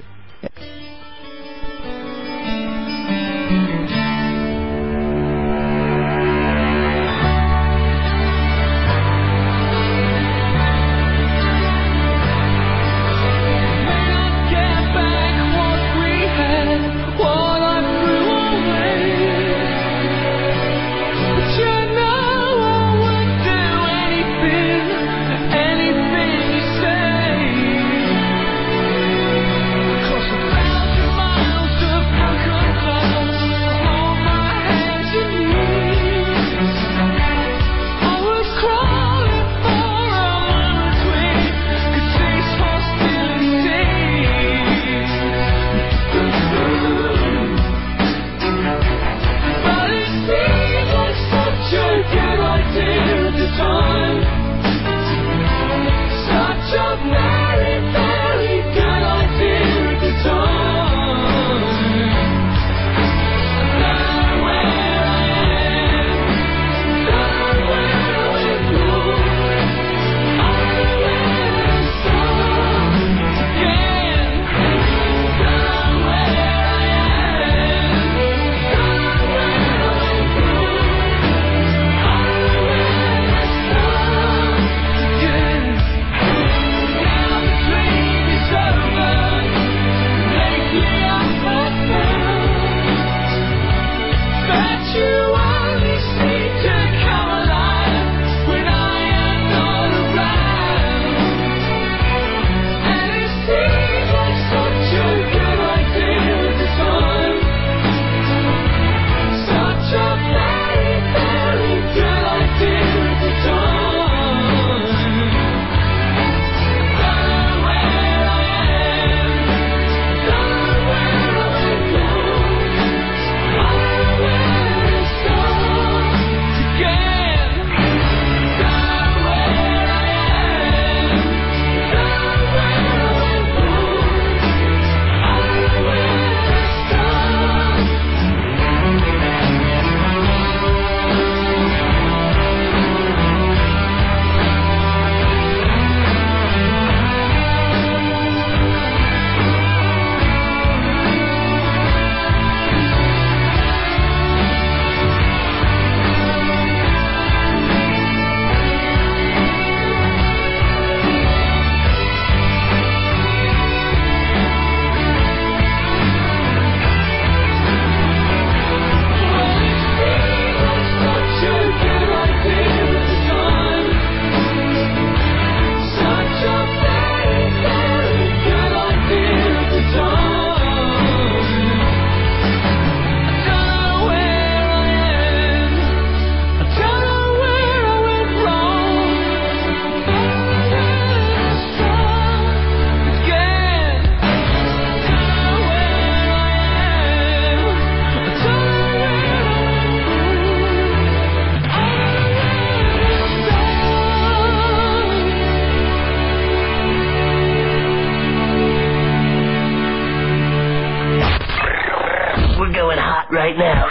[SPEAKER 5] Right now.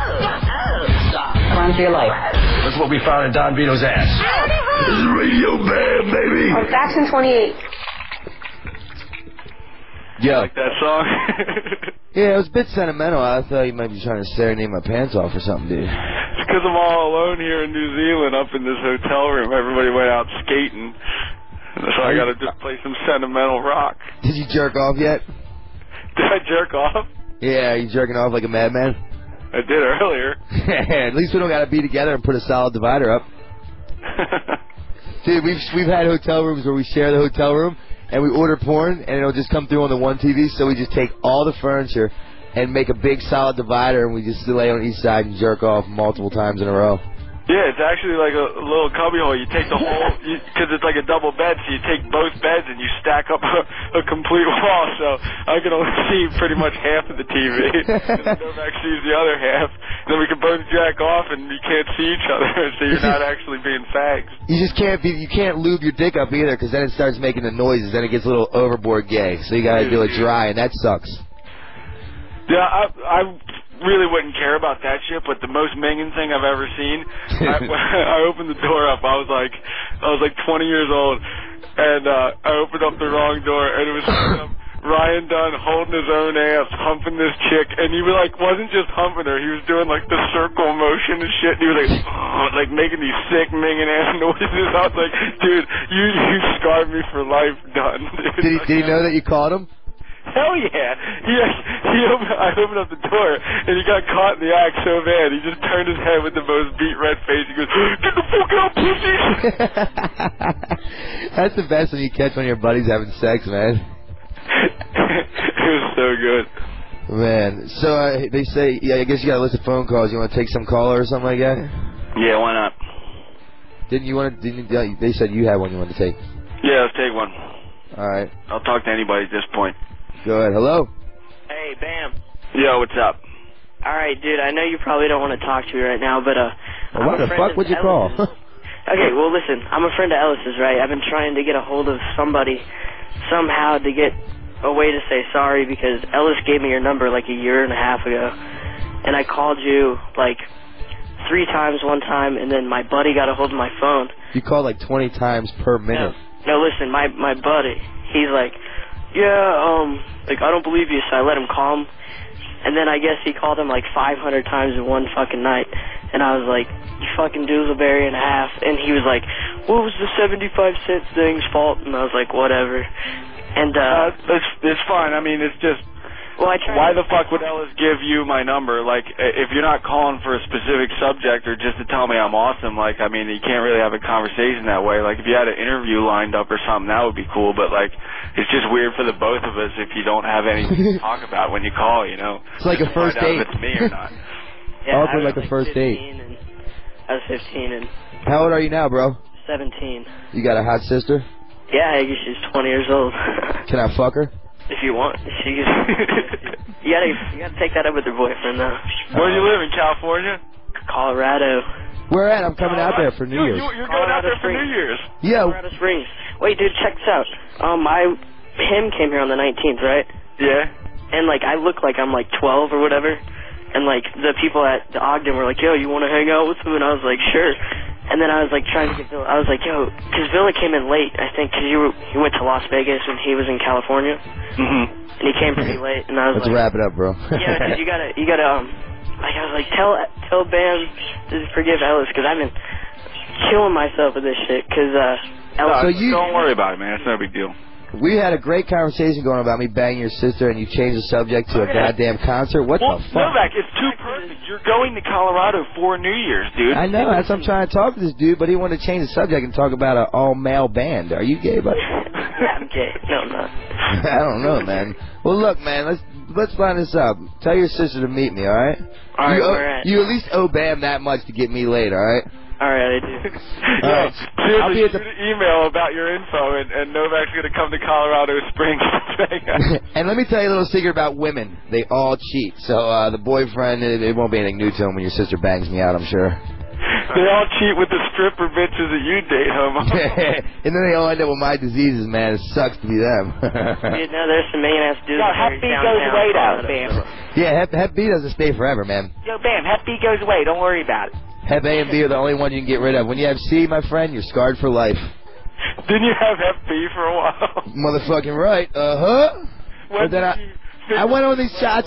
[SPEAKER 10] Run for your life.
[SPEAKER 5] That's what we found in Don Vito's ass.
[SPEAKER 3] This is Radio Bam, baby.
[SPEAKER 4] On Faction twenty-eight.
[SPEAKER 7] Yeah.
[SPEAKER 8] Like that song?
[SPEAKER 7] Yeah, it was a bit sentimental. I thought you might be trying to serenade my pants off or something, dude.
[SPEAKER 8] It's because I'm all alone here in New Zealand up in this hotel room. Everybody went out skating. So I got to just play some sentimental rock.
[SPEAKER 7] Did you jerk off yet?
[SPEAKER 8] Did I jerk off?
[SPEAKER 7] Yeah, are you jerking off like a madman?
[SPEAKER 8] I did earlier.
[SPEAKER 7] At least we don't got to be together and put a solid divider up. Dude, we've we've had hotel rooms where we share the hotel room and we order porn and it'll just come through on the one T V. So we just take all the furniture and make a big solid divider, and we just lay on each side and jerk off multiple times in a row.
[SPEAKER 8] Yeah, it's actually like a, a little cubby hole. You take the whole, because it's like a double bed, so you take both beds and you stack up a, a complete wall. So I can only see pretty much half of the T V, and Novak sees the other half. Then we can both jack off, and you can't see each other, so you're not actually being fags.
[SPEAKER 7] You just can't be, you can't lube your dick up either, because then it starts making the noises. Then it gets a little overboard gay. So you got to do it dry, and that sucks.
[SPEAKER 8] Yeah, I. I really wouldn't care about that shit, but the most minging thing I've ever seen, I, I opened the door up. I was like, I was like twenty years old, and uh, I opened up the wrong door, and it was um, Ryan Dunn holding his own ass, humping this chick, and he was like, wasn't just humping her, he was doing like the circle motion and shit, and he was like, oh, like making these sick minging ass noises. I was like, dude, you you scarred me for life, Dunn.
[SPEAKER 7] Did he, did he know that you caught him?
[SPEAKER 8] Hell yeah! He, he opened, I opened up the door, and he got caught in the act so bad, he just turned his head with the most beat red face. He goes, get the fuck out, pussy!
[SPEAKER 7] That's the best when you catch one of your buddies having sex, man.
[SPEAKER 8] It was so good.
[SPEAKER 7] Man, so uh, they say, yeah, I guess you got a list of phone calls. You want to take some caller or something like that?
[SPEAKER 8] Yeah, why not?
[SPEAKER 7] Didn't you want to, didn't, they said you had one you wanted to take.
[SPEAKER 8] Yeah, let's take one.
[SPEAKER 7] All right.
[SPEAKER 8] I'll talk to anybody at this point.
[SPEAKER 7] Go ahead. Hello?
[SPEAKER 10] Hey, Bam.
[SPEAKER 8] Yo, what's up?
[SPEAKER 10] All right, dude, I know you probably don't want to talk to me right now, but, uh...
[SPEAKER 7] Well, what the fuck would you call?
[SPEAKER 10] Okay, well, listen, I'm a friend of Ellis's, right? I've been trying to get a hold of somebody somehow to get a way to say sorry because Ellis gave me your number like a year and a half ago, and I called you, like, three times one time, and then my buddy got a hold of my phone.
[SPEAKER 7] You called like twenty times per minute.
[SPEAKER 10] No, no listen, my, my buddy, he's like... Yeah, um, like, I don't believe you, so I let him call him. And then I guess he called him like five hundred times in one fucking night. And I was like, you fucking doozleberry and a half. And he was like, what was the seventy-five cent thing's fault? And I was like, whatever. And, uh...
[SPEAKER 8] uh it's, it's fine. I mean, it's just...
[SPEAKER 10] Well, I tried
[SPEAKER 8] Why
[SPEAKER 10] to...
[SPEAKER 8] the fuck would Ellis give you my number? Like, if you're not calling for a specific subject or just to tell me I'm awesome, like, I mean, you can't really have a conversation that way. Like, if you had an interview lined up or something, that would be cool. But, like, it's just weird for the both of us if you don't have anything to talk about when you call, you know?
[SPEAKER 7] It's like a first date.
[SPEAKER 8] If it's me or not.
[SPEAKER 10] Yeah,
[SPEAKER 7] Awkward like a
[SPEAKER 10] like
[SPEAKER 7] first date.
[SPEAKER 10] And I was fifteen and...
[SPEAKER 7] How old are you now, bro?
[SPEAKER 10] seventeen.
[SPEAKER 7] You got a hot sister?
[SPEAKER 10] Yeah, I guess she's twenty years old.
[SPEAKER 7] Can I fuck her?
[SPEAKER 10] If you want. She you gotta you gotta take that up with your boyfriend though.
[SPEAKER 8] Where do you live, in California?
[SPEAKER 10] Colorado.
[SPEAKER 7] Where at? I'm coming out there for New
[SPEAKER 8] you,
[SPEAKER 7] Year's.
[SPEAKER 8] You, you're going out there for New Year's.
[SPEAKER 7] Yeah.
[SPEAKER 10] Colorado Springs. Wait, dude, check this out. Um, I him came here on the nineteenth, right?
[SPEAKER 8] Yeah.
[SPEAKER 10] And like I look like I'm like twelve or whatever, and like the people at the Ogden were like, "Yo, you want to hang out with him?" And I was like, "Sure." And then I was like trying to get Villa. I was like, "Yo," because Villa came in late, I think, because you were, he went to Las Vegas and he was in California.
[SPEAKER 8] Mhm.
[SPEAKER 10] And he came pretty late, and I was
[SPEAKER 7] Let's
[SPEAKER 10] like,
[SPEAKER 7] wrap it up, bro.
[SPEAKER 10] yeah, because you gotta, you gotta, um, like I was like, tell, tell Bam to forgive Ellis, because I've been killing myself with this shit, because uh, Ellis.
[SPEAKER 8] No, so you don't worry about it, man. It's no big deal.
[SPEAKER 7] We had a great conversation going about me banging your sister, and you changed the subject to a goddamn concert. What
[SPEAKER 8] well,
[SPEAKER 7] the fuck?
[SPEAKER 8] Novak, it's too perfect. You're going to Colorado for New Year's, dude.
[SPEAKER 7] I know. That's what I'm trying to talk to this dude, but he wanted to change the subject and talk about an all-male band. Are you gay, buddy?
[SPEAKER 10] Yeah, I'm gay. No, I'm not.
[SPEAKER 7] I don't know, man. Well, look, man. Let's let's line this up. Tell your sister to meet me, all right?
[SPEAKER 10] All right,
[SPEAKER 7] you,
[SPEAKER 10] where
[SPEAKER 7] owe,
[SPEAKER 10] at?
[SPEAKER 7] you at least owe Bam that much to get me laid, all right?
[SPEAKER 10] All right, I do.
[SPEAKER 8] Yo,
[SPEAKER 7] right.
[SPEAKER 8] seriously,
[SPEAKER 7] I'll be at the-
[SPEAKER 8] shoot an email about your info, and, and Novak's going to come to Colorado Springs.
[SPEAKER 7] And let me tell you a little secret about women. They all cheat. So uh, the boyfriend, it, it won't be anything new to him when your sister bangs me out, I'm sure.
[SPEAKER 8] They all cheat with the stripper bitches that you date, homo.
[SPEAKER 7] And then they all end up with my diseases, man. It sucks to be them.
[SPEAKER 10] Dude, no, there's some million-ass dudes.
[SPEAKER 11] Yo, Hep B goes away, though, Bam.
[SPEAKER 7] Yeah, Hep, Hep B doesn't stay forever, man.
[SPEAKER 11] Yo, Bam, Hep B goes away. Don't worry about it.
[SPEAKER 7] Hep A and B are the only one you can get rid of. When you have C, my friend, you're scarred for life.
[SPEAKER 8] Didn't you have Hep B for a while?
[SPEAKER 7] Motherfucking right. Uh-huh.
[SPEAKER 8] When
[SPEAKER 7] But then I, I went on these shots.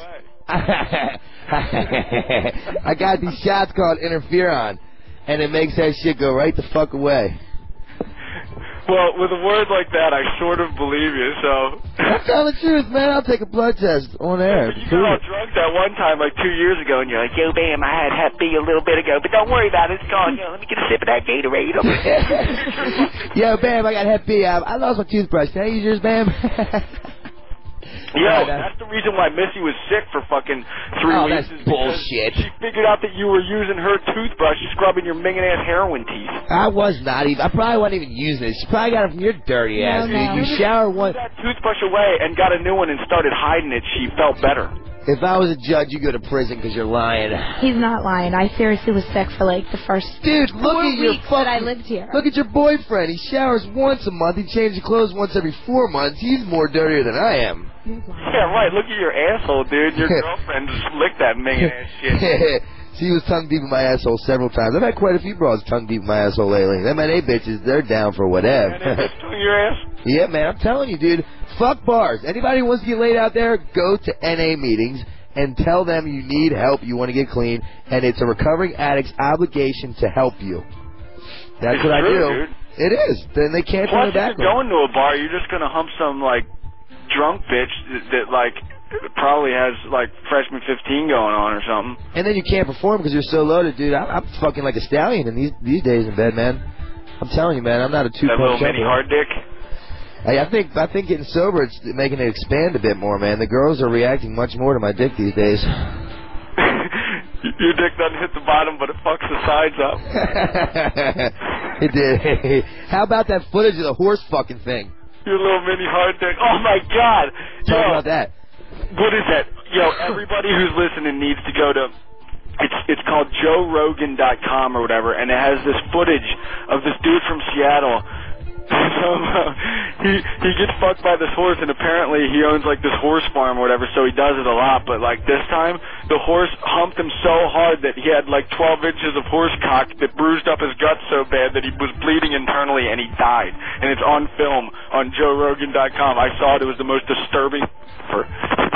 [SPEAKER 7] I got these shots called interferon, and it makes that shit go right the fuck away.
[SPEAKER 8] Well, with a word like that, I sort of believe you, so...
[SPEAKER 7] I'm telling the truth, man. I'll take a blood test on air.
[SPEAKER 8] You got all drunk that one time, like two years ago, and you're like,
[SPEAKER 11] Yo, Bam, I had Hep B a little bit ago, but don't worry about it. It's gone. Yo, let me get a sip of that Gatorade.
[SPEAKER 7] Yo, Bam, I got Hep B. I, I lost my toothbrush. Can I use yours, Bam?
[SPEAKER 8] Yeah, that's the reason why Missy was sick for fucking three
[SPEAKER 7] oh,
[SPEAKER 8] weeks.
[SPEAKER 7] That's bullshit.
[SPEAKER 8] She figured out that you were using her toothbrush scrubbing your minging ass heroin teeth.
[SPEAKER 7] I was not even. I probably wasn't even using it. She probably got it from your dirty
[SPEAKER 8] No,
[SPEAKER 7] ass,
[SPEAKER 8] no.
[SPEAKER 7] dude. You shower one.
[SPEAKER 8] That toothbrush away and got a new one and started hiding it. She felt better.
[SPEAKER 7] If I was a judge, you go to prison because you're lying.
[SPEAKER 12] He's not lying. I seriously was sick for like the first
[SPEAKER 7] Dude, look
[SPEAKER 12] four
[SPEAKER 7] at your
[SPEAKER 12] weeks
[SPEAKER 7] fucking.
[SPEAKER 12] that I lived here.
[SPEAKER 7] Look at your boyfriend. He showers once a month. He changes clothes once every four months. He's more dirtier than I am.
[SPEAKER 8] Yeah, right. Look at your asshole, dude. Your girlfriend just licked that minging ass shit.
[SPEAKER 7] She was tongue deep in my asshole several times. I've had quite a few bras tongue deep in my asshole lately. Them N A bitches, they're down for whatever.
[SPEAKER 8] N A bitch tongue your ass?
[SPEAKER 7] Yeah, man, I'm telling you, dude. Fuck bars. Anybody who wants to get laid out there, go to N A meetings and tell them you need help, you want to get clean, and it's a recovering addict's obligation to help you. That's
[SPEAKER 8] it's
[SPEAKER 7] what
[SPEAKER 8] true,
[SPEAKER 7] I do.
[SPEAKER 8] Dude.
[SPEAKER 7] It is. Then they can't
[SPEAKER 8] Plus,
[SPEAKER 7] turn it back.
[SPEAKER 8] if you're going to a bar, you're just gonna hump some like drunk bitch that, that like probably has like freshman fifteen going on or something.
[SPEAKER 7] And then you can't perform because you're so loaded, dude. I'm, I'm fucking like a stallion in these these days in bed, man. I'm telling you, man. I'm not a two
[SPEAKER 8] That little mini hard dick.
[SPEAKER 7] Hey, I think I think getting sober, it's making it expand a bit more, man. The girls are reacting much more to my dick these days.
[SPEAKER 8] Your dick doesn't hit the bottom, but it fucks the sides up.
[SPEAKER 7] It did. How about that footage of the horse fucking thing?
[SPEAKER 8] Your little mini hard dick. Oh my God!
[SPEAKER 7] Talk
[SPEAKER 8] Yo,
[SPEAKER 7] about that.
[SPEAKER 8] What is that? Yo, everybody who's listening needs to go to. It's it's called Joe Rogan dot com or whatever, and it has this footage of this dude from Seattle. Somehow he he gets fucked by this horse, and apparently he owns like this horse farm or whatever, so he does it a lot. But like this time, the horse humped him so hard that he had like twelve inches of horse cock that bruised up his guts so bad that he was bleeding internally, and he died. And it's on film on Joe Rogan dot com. I saw it. It was the most disturbing. For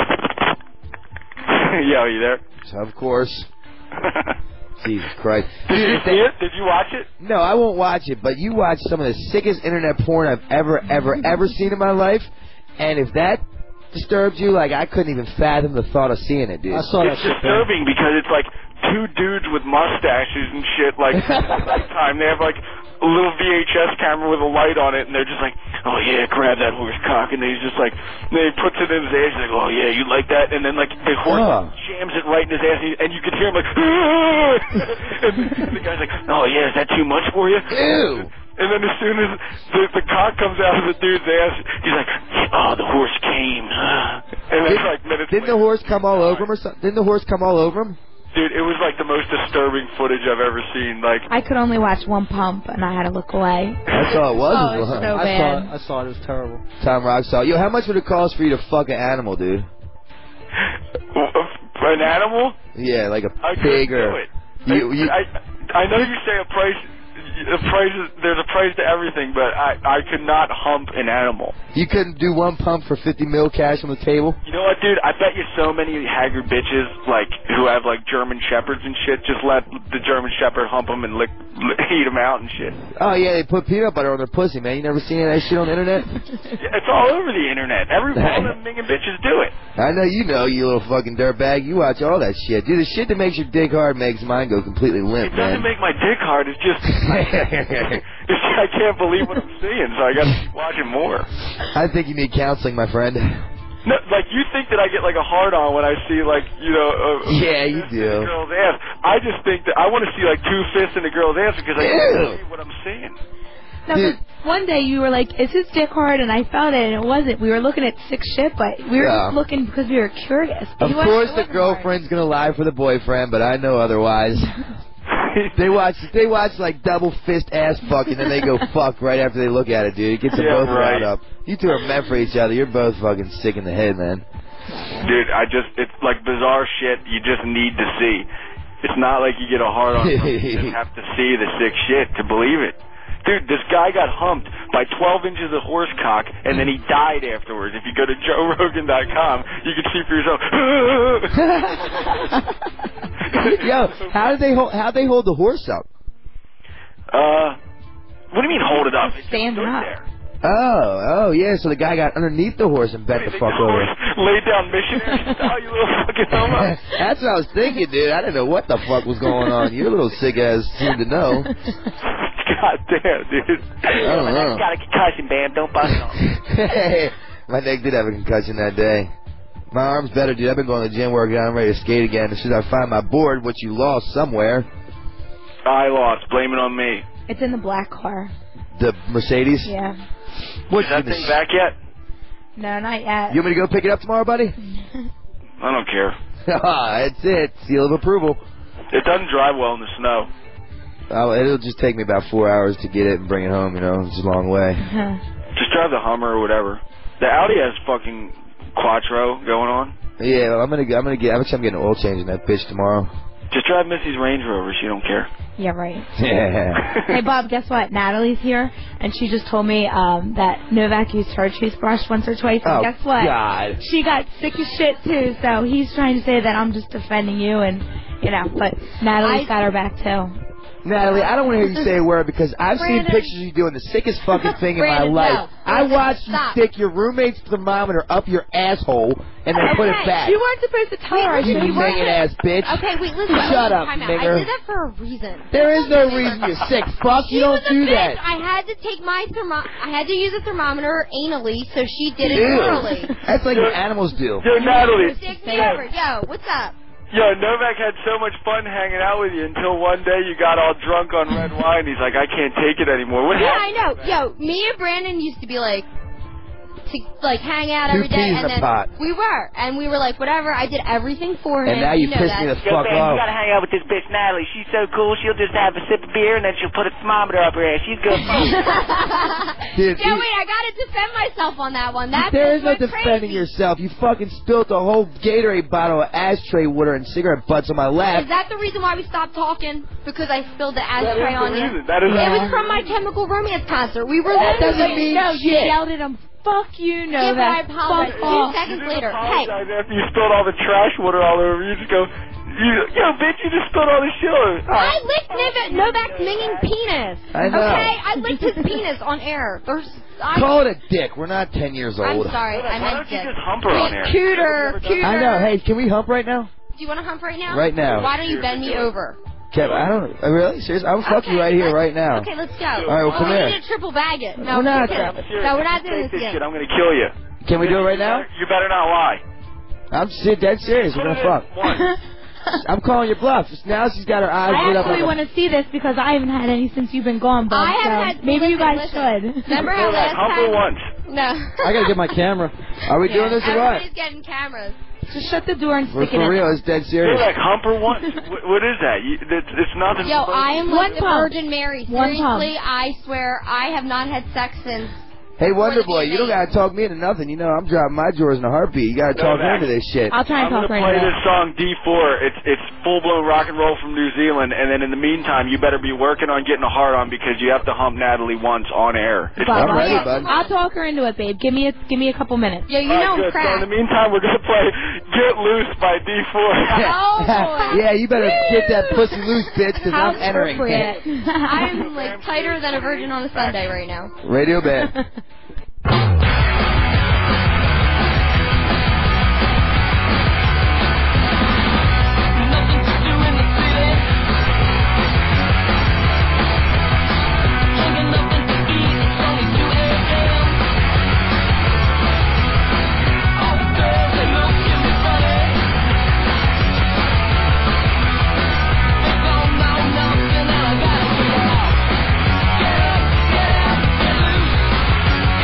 [SPEAKER 8] Yo, you there?
[SPEAKER 7] Of course. Jesus Christ.
[SPEAKER 8] Did you see it? Did you watch it?
[SPEAKER 7] No, I won't watch it, but you watch some of the sickest internet porn I've ever, ever, ever seen in my life, and if that disturbed you, like, I couldn't even fathom the thought of seeing it, dude.
[SPEAKER 9] I saw that
[SPEAKER 8] It's
[SPEAKER 9] shit,
[SPEAKER 8] disturbing because it's like two dudes with mustaches and shit, like, time. They have, like, a little V H S camera with a light on it, and they're just like, oh, yeah, grab that horse cock, and then he's just like, then he puts it in his ass, he's like, oh, yeah, you like that? And then, like, the horse
[SPEAKER 7] Oh.
[SPEAKER 8] jams it right in his ass, and, he, and you can hear him, like, and, and the guy's like, oh, yeah, is that too much for you?
[SPEAKER 7] Ew.
[SPEAKER 8] And then as soon as the, the cock comes out of the dude's ass, he's like, oh, the horse came. And then, like, minutes
[SPEAKER 7] Didn't the horse come all over him or something? Didn't the horse come all over him?
[SPEAKER 8] Dude, it was like the most disturbing footage I've ever seen. Like,
[SPEAKER 12] I could only watch one pump, and I had to look away.
[SPEAKER 7] That's all it was.
[SPEAKER 12] Oh,
[SPEAKER 7] was
[SPEAKER 12] it's
[SPEAKER 7] one.
[SPEAKER 12] so
[SPEAKER 9] I
[SPEAKER 12] bad.
[SPEAKER 9] saw it. I saw it. It was terrible.
[SPEAKER 7] Tom Rock saw. Yo, how much would it cost for you to fuck an animal, dude?
[SPEAKER 8] an animal?
[SPEAKER 7] Yeah, like a
[SPEAKER 8] I
[SPEAKER 7] pig
[SPEAKER 8] couldn't
[SPEAKER 7] or.
[SPEAKER 8] do it.
[SPEAKER 7] You, you,
[SPEAKER 8] I, I know you say a price. A price is, there's a price to everything, but I I could not hump an animal.
[SPEAKER 7] you couldn't do one pump for fifty mil cash on the table?
[SPEAKER 8] You know what, dude? I bet you so many haggard bitches like who have like German shepherds and shit just let the German shepherd hump them and lick, lick eat them out and shit.
[SPEAKER 7] Oh, yeah, they put peanut butter on their pussy, man. You never seen any of that shit on the internet?
[SPEAKER 8] Yeah, it's all over the internet. Every all them minging bitches do it.
[SPEAKER 7] I know you know, you little fucking dirtbag. You watch all that shit. Dude, the shit that makes your dick hard makes mine go completely limp,
[SPEAKER 8] It doesn't
[SPEAKER 7] man.
[SPEAKER 8] make my dick hard. It's just it's, I can't believe what I'm seeing, so I got to keep watching more.
[SPEAKER 7] I think you need counseling, my friend.
[SPEAKER 8] No, like you think that I get like a hard on when I see like you know a, a
[SPEAKER 7] Yeah, you
[SPEAKER 8] fist
[SPEAKER 7] do.
[SPEAKER 8] in a girl's ass. I just think that I want to see like two fists in a girl's ass because I
[SPEAKER 7] Ew.
[SPEAKER 8] can't believe what I'm seeing.
[SPEAKER 12] No,
[SPEAKER 7] Dude.
[SPEAKER 12] but one day you were like, is his dick hard? And I felt it, and it wasn't. We were looking at sick shit, but we were
[SPEAKER 7] Yeah.
[SPEAKER 12] just looking because we were curious.
[SPEAKER 7] Of
[SPEAKER 12] He wasn't-
[SPEAKER 7] course,
[SPEAKER 12] it
[SPEAKER 7] the
[SPEAKER 12] wasn't
[SPEAKER 7] girlfriend's gonna lie for the boyfriend, but I know otherwise. They watch, they watch like double fist ass fucking, and then they go fuck right after they look at it, dude. It gets them
[SPEAKER 8] Yeah,
[SPEAKER 7] both
[SPEAKER 8] right.
[SPEAKER 7] riled up. You two are meant for each other. You're both fucking sick in the head, man.
[SPEAKER 8] Dude, I just it's like bizarre shit you just need to see. It's not like you get a hard on. You just have to see the sick shit to believe it. Dude, this guy got humped by twelve inches of horse cock, and then he died afterwards. If you go to Joe Rogan dot com, you can see for yourself.
[SPEAKER 7] Yo, how did they hold? How they hold the horse up?
[SPEAKER 8] Uh, what do you mean hold it up? It's
[SPEAKER 12] Stand
[SPEAKER 8] stood
[SPEAKER 12] up.
[SPEAKER 8] there.
[SPEAKER 7] Oh, oh yeah. So the guy got underneath the horse and bent the fuck over.
[SPEAKER 8] Lay down missionary style, you little fucking homo.
[SPEAKER 7] That's what I was thinking, dude. I didn't know what the fuck was going on. Your little sick ass seemed to know.
[SPEAKER 8] God damn, dude.
[SPEAKER 7] I don't know.
[SPEAKER 11] Got a concussion, Bam. Don't bust on.
[SPEAKER 7] Hey, My neck did have a concussion that day. My arm's better, dude. I've been going to the gym working out. I'm ready to skate again. As soon as I find my board, which you lost somewhere.
[SPEAKER 8] I lost. Blame it on me.
[SPEAKER 12] It's in the black car.
[SPEAKER 7] The Mercedes?
[SPEAKER 12] Yeah.
[SPEAKER 7] What's
[SPEAKER 8] Is that thing back yet?
[SPEAKER 12] No, not yet.
[SPEAKER 7] You want me to go pick it up tomorrow, buddy?
[SPEAKER 8] I don't care.
[SPEAKER 7] That's it. Seal of approval.
[SPEAKER 8] It doesn't drive well in the snow.
[SPEAKER 7] Oh, it'll just take me about four hours to get it and bring it home, you know. It's a long way.
[SPEAKER 8] Just drive the Hummer or whatever. The Audi has fucking Quattro going on.
[SPEAKER 7] Yeah, well, I'm gonna, I'm gonna get. I'm I'm getting an oil change in that bitch tomorrow.
[SPEAKER 8] Just drive Missy's Range Rover. She don't care.
[SPEAKER 12] Yeah, right.
[SPEAKER 7] Yeah.
[SPEAKER 12] Hey, Bob, guess what? Natalie's here, and she just told me um, that Novak used her toothbrush once or twice. And
[SPEAKER 7] Oh,
[SPEAKER 12] guess what?
[SPEAKER 7] God.
[SPEAKER 12] She got sick as shit, too, so he's trying to say that I'm just defending you, and, you know, but Natalie's got her back, too.
[SPEAKER 7] Natalie, I don't want to hear you say a word because I've
[SPEAKER 12] Brandon.
[SPEAKER 7] seen pictures of you doing the sickest fucking thing in my
[SPEAKER 12] Brandon,
[SPEAKER 7] life.
[SPEAKER 12] no.
[SPEAKER 7] I
[SPEAKER 12] Brandon,
[SPEAKER 7] watched
[SPEAKER 12] stop.
[SPEAKER 7] you stick your roommate's thermometer up your asshole and then put it back.
[SPEAKER 12] You weren't supposed to tell her.
[SPEAKER 7] You
[SPEAKER 12] You weren't.
[SPEAKER 7] minging ass bitch.
[SPEAKER 13] Okay, wait, listen.
[SPEAKER 7] Shut up,
[SPEAKER 13] Time out.
[SPEAKER 7] minger.
[SPEAKER 13] I did that for a reason.
[SPEAKER 7] There is no reason, you sick fuck.
[SPEAKER 13] She
[SPEAKER 7] You don't
[SPEAKER 13] was a
[SPEAKER 7] do
[SPEAKER 13] bitch.
[SPEAKER 7] that.
[SPEAKER 13] I had to take my thermo. I had to use a thermometer anally, so she did it
[SPEAKER 7] Ew.
[SPEAKER 13] orally.
[SPEAKER 7] That's like what animals do.
[SPEAKER 8] Yo, Natalie.
[SPEAKER 13] Stick me over. Yo, what's up?
[SPEAKER 8] Yo, Novak had so much fun hanging out with you until one day you got all drunk on red wine. He's like, I can't take it anymore. What
[SPEAKER 13] Yeah,
[SPEAKER 8] happened?
[SPEAKER 13] I know. Yo, me and Brandon used to be like, to like hang out
[SPEAKER 7] Two
[SPEAKER 13] every day,
[SPEAKER 7] peas in
[SPEAKER 13] and
[SPEAKER 7] a
[SPEAKER 13] then
[SPEAKER 7] pot.
[SPEAKER 13] we were, and we were like, whatever. I did everything for him.
[SPEAKER 7] And now you
[SPEAKER 13] know
[SPEAKER 7] pissed
[SPEAKER 13] that.
[SPEAKER 7] me the
[SPEAKER 11] Yo,
[SPEAKER 7] fuck
[SPEAKER 11] man,
[SPEAKER 7] off.
[SPEAKER 11] you gotta hang out with this bitch Natalie. She's so cool. She'll just have a sip of beer and then she'll put a thermometer up her ass. She's good.
[SPEAKER 7] Dude,
[SPEAKER 13] Yeah,
[SPEAKER 7] you-
[SPEAKER 13] wait, I gotta defend myself on that one. That
[SPEAKER 7] there
[SPEAKER 13] bitch
[SPEAKER 7] is no
[SPEAKER 13] went
[SPEAKER 7] defending
[SPEAKER 13] crazy.
[SPEAKER 7] yourself. You fucking spilled a whole Gatorade bottle of ashtray water and cigarette butts on my lap.
[SPEAKER 13] Is that the reason why we stopped talking? Because I spilled the
[SPEAKER 8] That
[SPEAKER 13] ashtray
[SPEAKER 8] is the
[SPEAKER 13] on you?
[SPEAKER 8] reason. That is
[SPEAKER 13] It
[SPEAKER 8] the
[SPEAKER 13] was
[SPEAKER 8] reason.
[SPEAKER 13] from my Chemical Romance concert. We were
[SPEAKER 7] That
[SPEAKER 13] there.
[SPEAKER 7] doesn't mean
[SPEAKER 12] No, you
[SPEAKER 7] shit.
[SPEAKER 12] yelled at him. Fuck you,
[SPEAKER 13] Yeah, but I
[SPEAKER 12] Novak.
[SPEAKER 13] apologize.
[SPEAKER 12] Fuck
[SPEAKER 13] Two
[SPEAKER 12] off.
[SPEAKER 13] seconds
[SPEAKER 8] You didn't
[SPEAKER 13] later. Hey,
[SPEAKER 8] apologize after you spilled all the trash water all over you. Just go, you, yo, bitch, you just spilled all the shit on me.
[SPEAKER 13] I licked Novak, Novak's minging penis.
[SPEAKER 7] I know.
[SPEAKER 13] Okay, I licked his penis on air. There's, I,
[SPEAKER 7] Call it a dick. We're not ten years
[SPEAKER 13] I'm
[SPEAKER 7] old.
[SPEAKER 13] sorry, I
[SPEAKER 8] Why
[SPEAKER 13] meant
[SPEAKER 8] don't you
[SPEAKER 13] dick.
[SPEAKER 8] just hump her on
[SPEAKER 13] Wait,
[SPEAKER 8] air?
[SPEAKER 13] Cooter, cooter.
[SPEAKER 7] I know. Hey, can we hump right now?
[SPEAKER 13] Do you want to hump right now?
[SPEAKER 7] Right now.
[SPEAKER 13] Why don't you bend me over?
[SPEAKER 7] Kev, I don't. Uh, really? Serious? I will fuck
[SPEAKER 13] Okay,
[SPEAKER 7] you right here,
[SPEAKER 13] let's-
[SPEAKER 7] right now.
[SPEAKER 13] Okay, let's go.
[SPEAKER 7] All right, well, come
[SPEAKER 13] we
[SPEAKER 7] here.
[SPEAKER 13] need to triple bag it. No,
[SPEAKER 7] We're not.
[SPEAKER 13] okay. No, we're not doing
[SPEAKER 8] Take
[SPEAKER 13] this
[SPEAKER 8] this
[SPEAKER 13] again.
[SPEAKER 8] shit. I'm gonna kill you.
[SPEAKER 7] Can we do it right now?
[SPEAKER 8] You better not lie.
[SPEAKER 7] I'm si- dead serious. We're gonna fuck. I'm calling your bluff. Now she's got her eyes
[SPEAKER 12] I
[SPEAKER 7] lit up.
[SPEAKER 12] actually
[SPEAKER 7] Like
[SPEAKER 12] want to see this because I haven't had any since you've been gone, Bob.
[SPEAKER 13] I haven't
[SPEAKER 12] so
[SPEAKER 13] had-
[SPEAKER 12] maybe you
[SPEAKER 13] listen,
[SPEAKER 12] guys
[SPEAKER 13] listen.
[SPEAKER 12] should.
[SPEAKER 13] Remember how last
[SPEAKER 8] Hump her
[SPEAKER 13] time?
[SPEAKER 8] once.
[SPEAKER 13] No.
[SPEAKER 9] I gotta get my camera.
[SPEAKER 7] Are we doing this or what?
[SPEAKER 13] Everybody's getting cameras.
[SPEAKER 12] Just shut the door and
[SPEAKER 7] We're
[SPEAKER 12] stick it
[SPEAKER 7] for
[SPEAKER 12] in.
[SPEAKER 7] real. It's dead serious.
[SPEAKER 8] You're like hump her once. what, what is that? You, it's, it's nothing.
[SPEAKER 13] Yo, I am
[SPEAKER 12] One
[SPEAKER 13] like the
[SPEAKER 12] pump.
[SPEAKER 13] Virgin Mary.
[SPEAKER 12] One
[SPEAKER 13] Seriously, I swear, I have not had sex since.
[SPEAKER 7] Hey, Wonder
[SPEAKER 13] For the
[SPEAKER 7] Boy, you don't
[SPEAKER 13] V M A.
[SPEAKER 7] gotta talk me into nothing. You know, I'm dropping my drawers in a heartbeat. You gotta
[SPEAKER 8] No,
[SPEAKER 7] talk me
[SPEAKER 8] Max.
[SPEAKER 7] into this shit.
[SPEAKER 12] I'll try and
[SPEAKER 8] I'm
[SPEAKER 12] talk
[SPEAKER 8] gonna
[SPEAKER 12] right
[SPEAKER 8] play
[SPEAKER 12] now.
[SPEAKER 8] this song D four. It's it's full blown rock and roll from New Zealand, and then in the meantime, you better be working on getting a hard on because you have to hump Natalie once on air. It's
[SPEAKER 12] Bob,
[SPEAKER 7] I'm
[SPEAKER 12] I'll,
[SPEAKER 7] ready,
[SPEAKER 12] talk-
[SPEAKER 7] bud.
[SPEAKER 12] I'll talk her into it, babe. Give me a give me a couple minutes.
[SPEAKER 13] Yo, you
[SPEAKER 8] All
[SPEAKER 13] know
[SPEAKER 8] right, good.
[SPEAKER 13] I'm
[SPEAKER 8] So in
[SPEAKER 13] cracked.
[SPEAKER 8] the meantime, we're gonna play "Get Loose" by D four.
[SPEAKER 13] Oh, boy.
[SPEAKER 7] Yeah, you better get that pussy loose, bitch, because
[SPEAKER 12] How
[SPEAKER 7] I'm entering.
[SPEAKER 12] appropriate.
[SPEAKER 13] I'm like tighter than a virgin on a Sunday right now.
[SPEAKER 7] Radio band.
[SPEAKER 14] Get up, get out, get loose.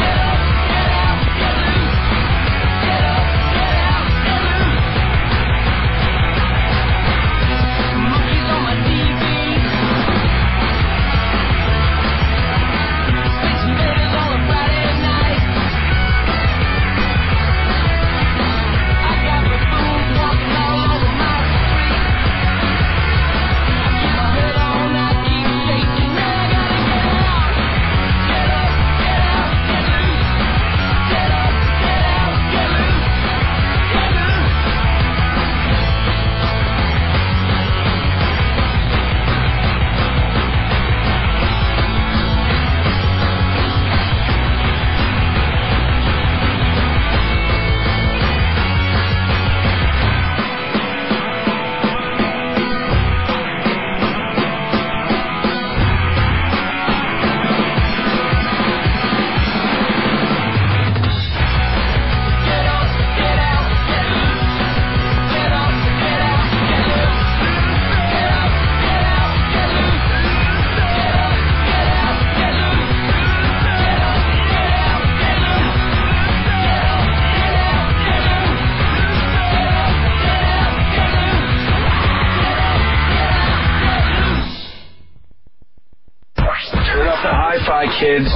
[SPEAKER 5] Turn up the hi-fi, kids.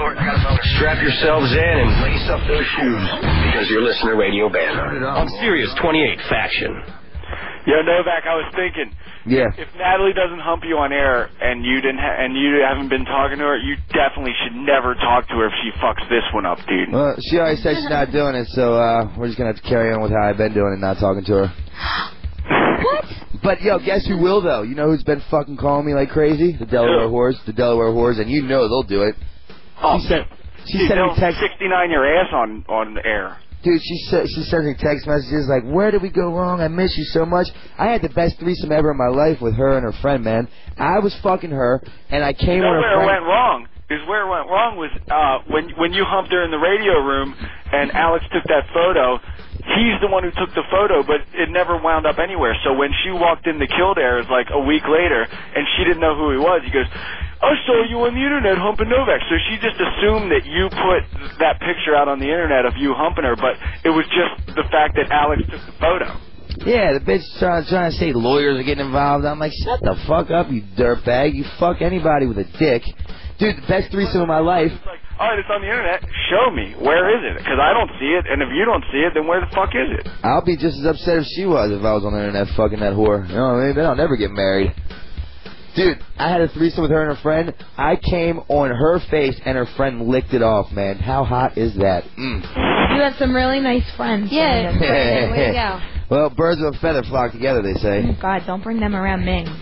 [SPEAKER 5] Strap yourselves in and lace up those shoes because you're listening to Radio Bam on Sirius twenty-eight Faction.
[SPEAKER 8] Yo, Novak, I was thinking.
[SPEAKER 7] Yeah.
[SPEAKER 8] If Natalie doesn't hump you on air and you didn't ha- and you haven't been talking to her, you definitely should never talk to her if she fucks this one up, dude.
[SPEAKER 7] Well, she already said she's not doing it, so uh, we're just gonna have to carry on with how I've been doing it, not talking to her.
[SPEAKER 12] What?
[SPEAKER 7] But yo, guess who will though? You know who's been fucking calling me like crazy? The Delaware whores, the Delaware whores, and you know they'll do it.
[SPEAKER 8] Oh,
[SPEAKER 7] she said, she
[SPEAKER 8] dude,
[SPEAKER 7] sent me
[SPEAKER 8] they'll
[SPEAKER 7] text.
[SPEAKER 8] sixty-nine your ass on on the air.
[SPEAKER 7] Dude, she said she sent me text messages like, "Where did we go wrong? I miss you so much." I had the best threesome ever in my life with her and her friend, man. I was fucking her, and I came
[SPEAKER 8] You know
[SPEAKER 7] on her
[SPEAKER 8] where
[SPEAKER 7] friend.
[SPEAKER 8] it went wrong? Is where it went wrong was uh, when when you humped her in the radio room and Alex took that photo. He's the one who took the photo, but it never wound up anywhere. So when she walked in the Kildares like a week later, and she didn't know who he was, he goes, "I saw you on the internet humping Novak." So she just assumed that you put that picture out on the internet of you humping her, but it was just the fact that Alex took the photo.
[SPEAKER 7] Yeah, the bitch trying, trying to say lawyers are getting involved. I'm like, shut the fuck up, you dirtbag. You fuck anybody with a dick. Dude, the best threesome of my life.
[SPEAKER 8] All right, it's on the internet. Show me. Where is it? Because I don't see it, and if you don't see it, then where the fuck is it?
[SPEAKER 7] I'll be just as upset if she was if I was on the internet fucking that whore. You know what I mean? Then I'll never get married. Dude, I had a threesome with her and her friend. I came on her face, and her friend licked it off, man. How hot is that? Mm.
[SPEAKER 12] You have some really nice friends.
[SPEAKER 13] Yeah, Brandon, way to go.
[SPEAKER 7] Well, birds of a feather flock together, they say.
[SPEAKER 12] Oh, God, don't bring them around me.
[SPEAKER 8] you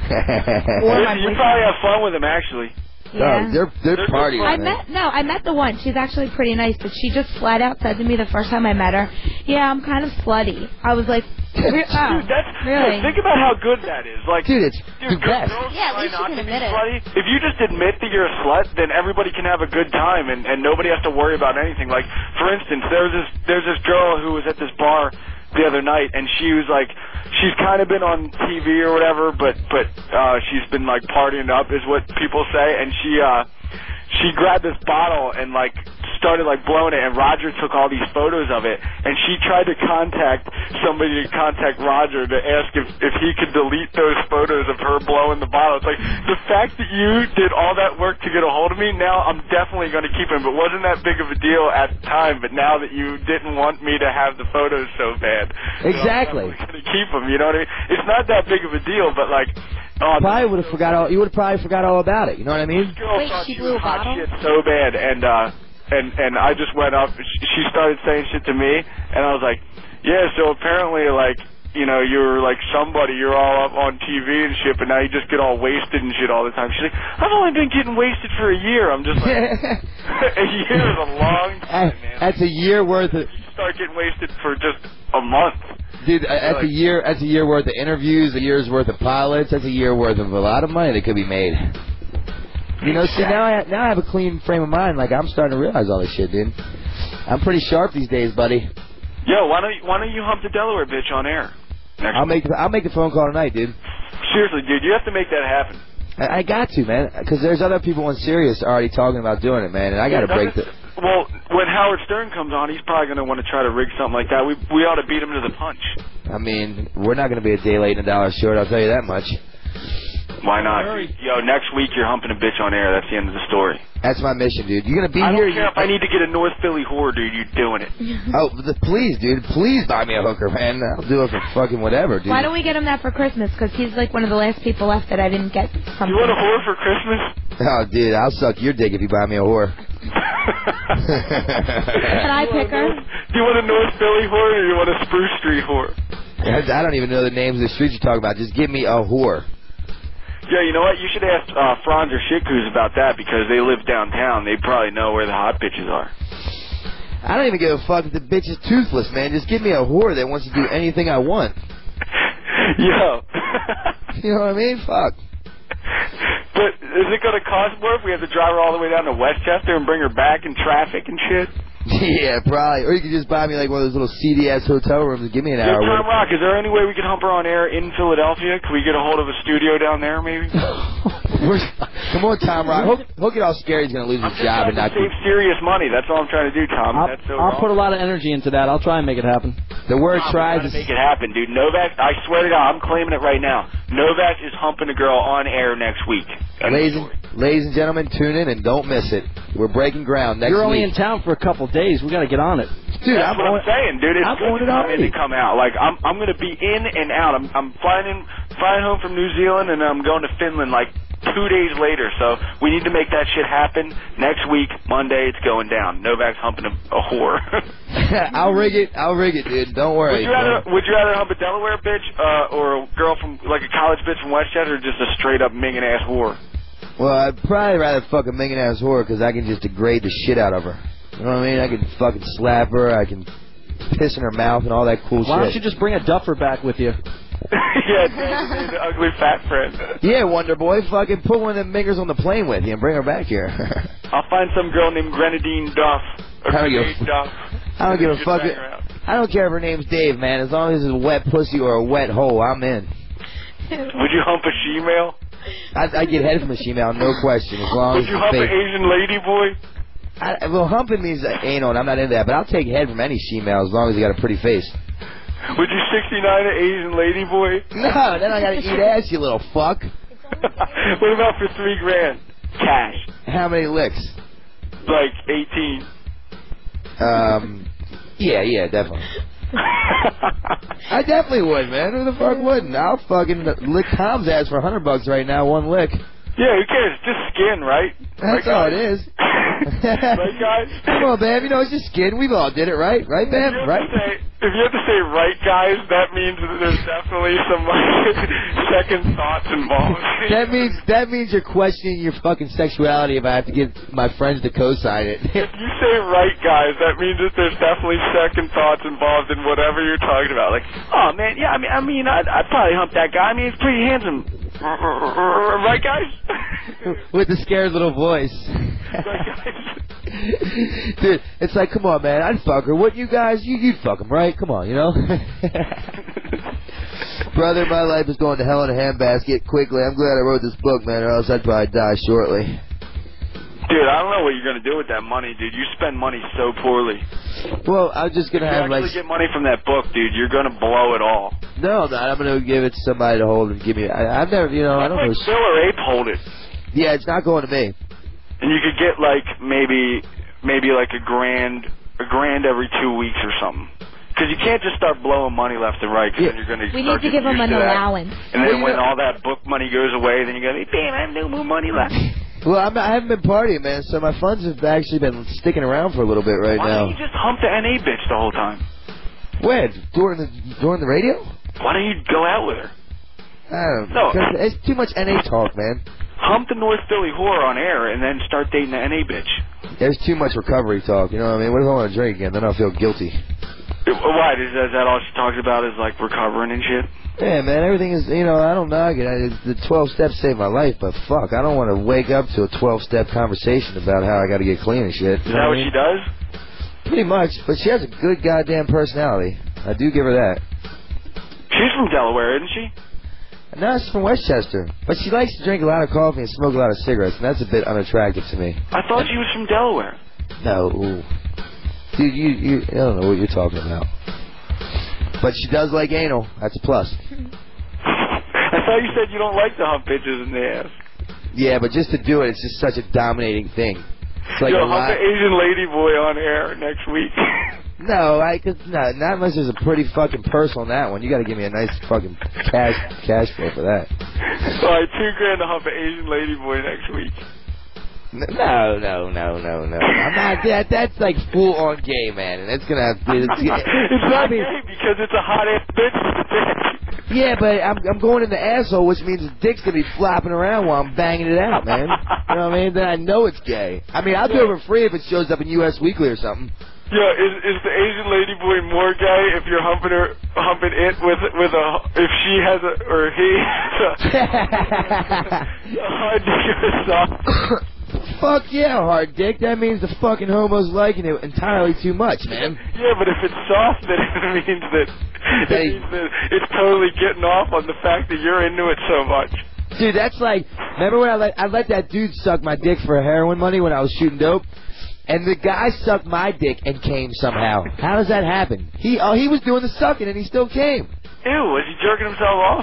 [SPEAKER 8] you probably have fun with them, actually.
[SPEAKER 12] Yeah.
[SPEAKER 7] Oh, they're they're, they're partying.
[SPEAKER 12] I
[SPEAKER 7] man.
[SPEAKER 12] met no, I met the one. She's actually pretty nice, but she just flat out said to me the first time I met her, "Yeah, I'm kind of slutty." I was like, Re- oh,
[SPEAKER 8] dude, that's
[SPEAKER 12] really?
[SPEAKER 8] Dude, think about how good that is. Like,
[SPEAKER 7] dude, it's
[SPEAKER 8] dude,
[SPEAKER 7] the best.
[SPEAKER 8] Girls
[SPEAKER 13] Yeah, at
[SPEAKER 8] try
[SPEAKER 13] least you
[SPEAKER 8] not
[SPEAKER 13] can
[SPEAKER 8] to be
[SPEAKER 13] admit it.
[SPEAKER 8] slutty. If you just admit that you're a slut, then everybody can have a good time, and, and nobody has to worry about anything. Like, for instance, there's this there's this girl who was at this bar the other night, and she was like, she's kind of been on T V or whatever, but but uh, she's been like partying up, is what people say, and she uh, she grabbed this bottle and like started like blowing it, and Roger took all these photos of it, and she tried to contact somebody to contact Roger to ask if if he could delete those photos of her blowing the bottle. It's like, the fact that you did all that work to get a hold of me, now I'm definitely going to keep him. But wasn't that big of a deal at the time, but now that you didn't want me to have the photos so bad,
[SPEAKER 7] Exactly.
[SPEAKER 8] I'm going to keep them, you know what I mean? It's not that big of a deal, but like, oh,
[SPEAKER 7] probably would have forgot all. You would have probably forgot all about it. You know what I mean?
[SPEAKER 8] This girl thought she was hot shit so bad, and uh, and and I just went up. She started saying shit to me, and I was like, yeah. So apparently, like, you know, you're like somebody. You're all up on T V and shit, but now you just get all wasted and shit all the time. She's like, I've only been getting wasted for a year. I'm just like, a year is a long time, man.
[SPEAKER 7] That's a year worth of.
[SPEAKER 8] You start getting wasted for just a month.
[SPEAKER 7] Dude, that's a year. That's a year worth of interviews, a year's worth of pilots. That's a year worth of a lot of money that could be made. You know, see, now I now I have a clean frame of mind. Like, I'm starting to realize all this shit, dude. I'm pretty sharp these days, buddy.
[SPEAKER 8] Yo, why don't you, why don't you hump the Delaware bitch on air? Next
[SPEAKER 7] I'll make the, I'll make the phone call tonight, dude.
[SPEAKER 8] Seriously, dude, you have to make that happen.
[SPEAKER 7] I, I got to, man, because there's other people on Sirius already talking about doing it, man, and I got to
[SPEAKER 8] Yeah,
[SPEAKER 7] break the.
[SPEAKER 8] Well, when Howard Stern comes on, he's probably going to want to try to rig something like that. We we ought to beat him to the punch.
[SPEAKER 7] I mean, we're not going to be a day late and a dollar short. I'll tell you that much.
[SPEAKER 8] Why not? Yo, next week you're humping a bitch on air. That's the end of the story.
[SPEAKER 7] That's my mission, dude. You're gonna be
[SPEAKER 8] I
[SPEAKER 7] here.
[SPEAKER 8] don't care if I need to get a North Philly whore, dude. You're doing it.
[SPEAKER 7] Oh, the, please, dude. Please buy me a hooker, man. I'll do it for fucking whatever, dude.
[SPEAKER 12] Why don't we get him that for Christmas? Because he's like one of the last people left that I didn't get something.
[SPEAKER 8] You want a whore for Christmas?
[SPEAKER 7] Oh, dude, I'll suck your dick if you buy me a whore.
[SPEAKER 12] Can I pick her?
[SPEAKER 8] Do you want a North Philly whore or you want a Spruce Street whore?
[SPEAKER 7] I don't even know the names of the streets you're talking about. Just give me a whore.
[SPEAKER 8] Yeah, you know what? You should ask uh, Franz or Shitkus about that because they live downtown. They probably know where the hot bitches are.
[SPEAKER 7] I don't even give a fuck if the bitch is toothless, man. Just give me a whore that wants to do anything I want.
[SPEAKER 8] Yo.
[SPEAKER 7] You know what I mean? Fuck.
[SPEAKER 8] But is it going to cost more if we have to drive her all the way down to Westchester and bring her back in traffic and shit?
[SPEAKER 7] Yeah, probably. Or you could just buy me like one of those little seedy ass hotel rooms and give me an
[SPEAKER 8] Yo,
[SPEAKER 7] hour.
[SPEAKER 8] Tom Rock, is there any way we could hump her on air in Philadelphia? Can we get a hold of a studio down there, maybe?
[SPEAKER 7] Come on, Tom Rock. Hook, Hook it all scared he's going to lose his
[SPEAKER 8] I'm
[SPEAKER 7] job and
[SPEAKER 8] just
[SPEAKER 7] not
[SPEAKER 8] trying to save serious money. That's all I'm trying to do, Tom.
[SPEAKER 9] I'll,
[SPEAKER 8] That's so
[SPEAKER 9] I'll
[SPEAKER 8] wrong.
[SPEAKER 9] put a lot of energy into that. I'll try and make it happen.
[SPEAKER 7] The word
[SPEAKER 8] Tom,
[SPEAKER 7] tries
[SPEAKER 8] we
[SPEAKER 7] is...
[SPEAKER 8] gotta make it happen, dude. Novak, I swear to God, I'm claiming it right now. Novak is humping a girl on air next week.
[SPEAKER 7] Ladies and, Ladies and gentlemen, tune in and don't miss it. We're breaking ground next week.
[SPEAKER 9] You're only in town for a couple days. We got to get on it.
[SPEAKER 7] Dude,
[SPEAKER 8] That's
[SPEAKER 7] I'm
[SPEAKER 8] what
[SPEAKER 7] on,
[SPEAKER 8] I'm saying, dude. It's
[SPEAKER 7] I'm
[SPEAKER 8] good
[SPEAKER 7] on it
[SPEAKER 8] to come in
[SPEAKER 7] already.
[SPEAKER 8] and come out. Like I'm, I'm gonna be in and out. I'm, I'm flying in, flying home from New Zealand, and I'm going to Finland like two days later. So we need to make that shit happen next week. Monday, it's going down. Novak's humping a, a whore.
[SPEAKER 7] I'll rig it. I'll rig it, dude. Don't worry.
[SPEAKER 8] Would you rather, would you rather hump a Delaware bitch, uh, or a girl from like a college bitch from Westchester, or just a straight up minging ass whore?
[SPEAKER 7] Well, I'd probably rather fuck a minging ass whore because I can just degrade the shit out of her. You know what I mean? I can fucking slap her. I can piss in her mouth and all that cool
[SPEAKER 9] Why
[SPEAKER 7] shit.
[SPEAKER 9] Why don't you just bring a duffer back with you?
[SPEAKER 8] Yeah, Dan, the ugly fat friend.
[SPEAKER 7] Yeah, Wonder Boy. Fucking put one of them mingers on the plane with you and bring her back here.
[SPEAKER 8] I'll find some girl named Grenadine Duff. Or
[SPEAKER 7] I don't give a
[SPEAKER 8] Grenade Duff.
[SPEAKER 7] I don't give a
[SPEAKER 8] Just
[SPEAKER 7] fuck.
[SPEAKER 8] hang around.
[SPEAKER 7] I don't care if her name's Dave, man. As long as it's a wet pussy or a wet hole, I'm in.
[SPEAKER 8] Would you hump a she-male?
[SPEAKER 7] I, I get head from a she-male, no question. As long
[SPEAKER 8] Would
[SPEAKER 7] as
[SPEAKER 8] you
[SPEAKER 7] it's
[SPEAKER 8] hump
[SPEAKER 7] fake.
[SPEAKER 8] an Asian lady boy?
[SPEAKER 7] I, well, humping means anal, and I'm not into that. But I'll take head from any she-male as long as you got a pretty face.
[SPEAKER 8] Would you sixty-nine an Asian lady boy?
[SPEAKER 7] No, then I gotta eat ass, you little fuck.
[SPEAKER 8] What about for three grand cash?
[SPEAKER 7] How many licks?
[SPEAKER 8] Like eighteen.
[SPEAKER 7] Um, yeah, yeah, definitely. I definitely would, man. Who the fuck wouldn't? I'll fucking lick Tom's ass for a hundred bucks right now, one lick.
[SPEAKER 8] Yeah, who cares? Just skin, right?
[SPEAKER 7] That's
[SPEAKER 8] right,
[SPEAKER 7] all
[SPEAKER 8] guys?
[SPEAKER 7] it is.
[SPEAKER 8] Right, guys?
[SPEAKER 7] Come on, Bam. You know, it's just skin. We've all did it, right? Right, Bam?
[SPEAKER 8] If you have
[SPEAKER 7] Right?
[SPEAKER 8] to say, if you have to say right, guys, that means that there's definitely some like, second thoughts involved.
[SPEAKER 7] That means that means you're questioning your fucking sexuality if I have to get my friends to co-sign it.
[SPEAKER 8] If you say right, guys, that means that there's definitely second thoughts involved in whatever you're talking about. Like, oh man, yeah, I mean, I mean, I'd, I'd probably hump that guy. I mean, he's pretty handsome. Right, guys?
[SPEAKER 7] With the scared little voice.
[SPEAKER 8] Right, guys?
[SPEAKER 7] Dude, it's like, come on, man, I'd fuck her. What you guys, you, you'd fuck him, right? Come on, you know? Brother, my life is going to hell in a handbasket quickly. I'm glad I wrote this book, man, or else I'd probably die shortly.
[SPEAKER 8] Dude, I don't know what you're going to do with that money, dude. You spend money so poorly.
[SPEAKER 7] Well, I'm just going to
[SPEAKER 8] If
[SPEAKER 7] have,
[SPEAKER 8] you actually
[SPEAKER 7] like...
[SPEAKER 8] get money from that book, dude, you're going to blow it all.
[SPEAKER 7] No, no, I'm going to give it to somebody to hold and give me... I, I've never, you know, I don't know...
[SPEAKER 8] Like Bill or Ape hold it.
[SPEAKER 7] Yeah, it's not going to me.
[SPEAKER 8] And you could get, like, maybe maybe like a grand a grand every two weeks or something. Because you can't just start blowing money left and right, because
[SPEAKER 12] Yeah.
[SPEAKER 8] then you're going to
[SPEAKER 12] We
[SPEAKER 8] start
[SPEAKER 12] need to give
[SPEAKER 8] getting
[SPEAKER 12] him
[SPEAKER 8] used
[SPEAKER 12] an
[SPEAKER 8] to that.
[SPEAKER 12] allowance.
[SPEAKER 8] And then
[SPEAKER 7] Well,
[SPEAKER 8] when
[SPEAKER 7] you know-
[SPEAKER 8] all that book money goes away, then you're going to be, damn, I have no more money left.
[SPEAKER 7] Well, I'm, I haven't been partying, man, so my funds have actually been sticking around for a little bit right
[SPEAKER 8] Why
[SPEAKER 7] now.
[SPEAKER 8] don't you just hump the N A bitch the whole time?
[SPEAKER 7] When? During the during the radio?
[SPEAKER 8] Why don't you go out with her?
[SPEAKER 7] I don't
[SPEAKER 8] No.
[SPEAKER 7] know. 'Cause it's too much N A talk, man.
[SPEAKER 8] Hump the North Philly whore on air and then start dating the N A bitch.
[SPEAKER 7] There's too much recovery talk, you know what I mean? What if I want to drink again? Then I'll feel guilty.
[SPEAKER 8] Why? Is that, is that all she talks about is, like, recovering and shit?
[SPEAKER 7] Yeah, man, everything is, you know, I don't knock it. I, the twelve steps saved my life, but fuck, I don't want to wake up to a twelve-step conversation about how I got to get clean and shit.
[SPEAKER 8] Is that what she does?
[SPEAKER 7] Pretty much, but she has a good goddamn personality. I do give her that.
[SPEAKER 8] She's from Delaware, isn't she?
[SPEAKER 7] No, she's from Westchester, but she likes to drink a lot of coffee and smoke a lot of cigarettes, and that's a bit unattractive to me.
[SPEAKER 8] I thought she was from Delaware.
[SPEAKER 7] No. Dude, you, you, I don't know what you're talking about. But she does like anal. That's a plus.
[SPEAKER 8] I thought you said you don't like to hump bitches in the ass.
[SPEAKER 7] Yeah, but just to do it, it's just such a dominating thing. It's like
[SPEAKER 8] Yo,
[SPEAKER 7] a
[SPEAKER 8] hump
[SPEAKER 7] lot.
[SPEAKER 8] the Asian lady boy on air next week.
[SPEAKER 7] No, I could no, not unless there's a pretty fucking purse on that one. You got to give me a nice fucking cash cash flow for that.
[SPEAKER 8] All right, two grand to hump an Asian lady boy next week.
[SPEAKER 7] No, no, no, no, no. I'm not. That that's like full on gay, man, and it's gonna have. It's,
[SPEAKER 8] It's not gay because it's a hot ass bitch.
[SPEAKER 7] Yeah, but I'm I'm going in the asshole, which means the dick's gonna be flopping around while I'm banging it out, man. You know what I mean? Then I know it's gay. I mean, I'll do it for free if it shows up in U S Weekly or something.
[SPEAKER 8] Yeah, is is the Asian lady boy more gay if you're humping her, humping it with with a if she has a or he has a, a hard dick or a soft?
[SPEAKER 7] Fuck yeah, hard dick. That means the fucking homo's liking it entirely too much, man.
[SPEAKER 8] Yeah, but if it's soft, then it means that it means that it's totally getting off on the fact that you're into it so much.
[SPEAKER 7] Dude, that's like, remember when I let I let that dude suck my dick for heroin money when I was shooting dope? And the guy sucked my dick and came somehow. How does that happen? He oh he was doing the sucking and he still came.
[SPEAKER 8] Ew, was he jerking himself off?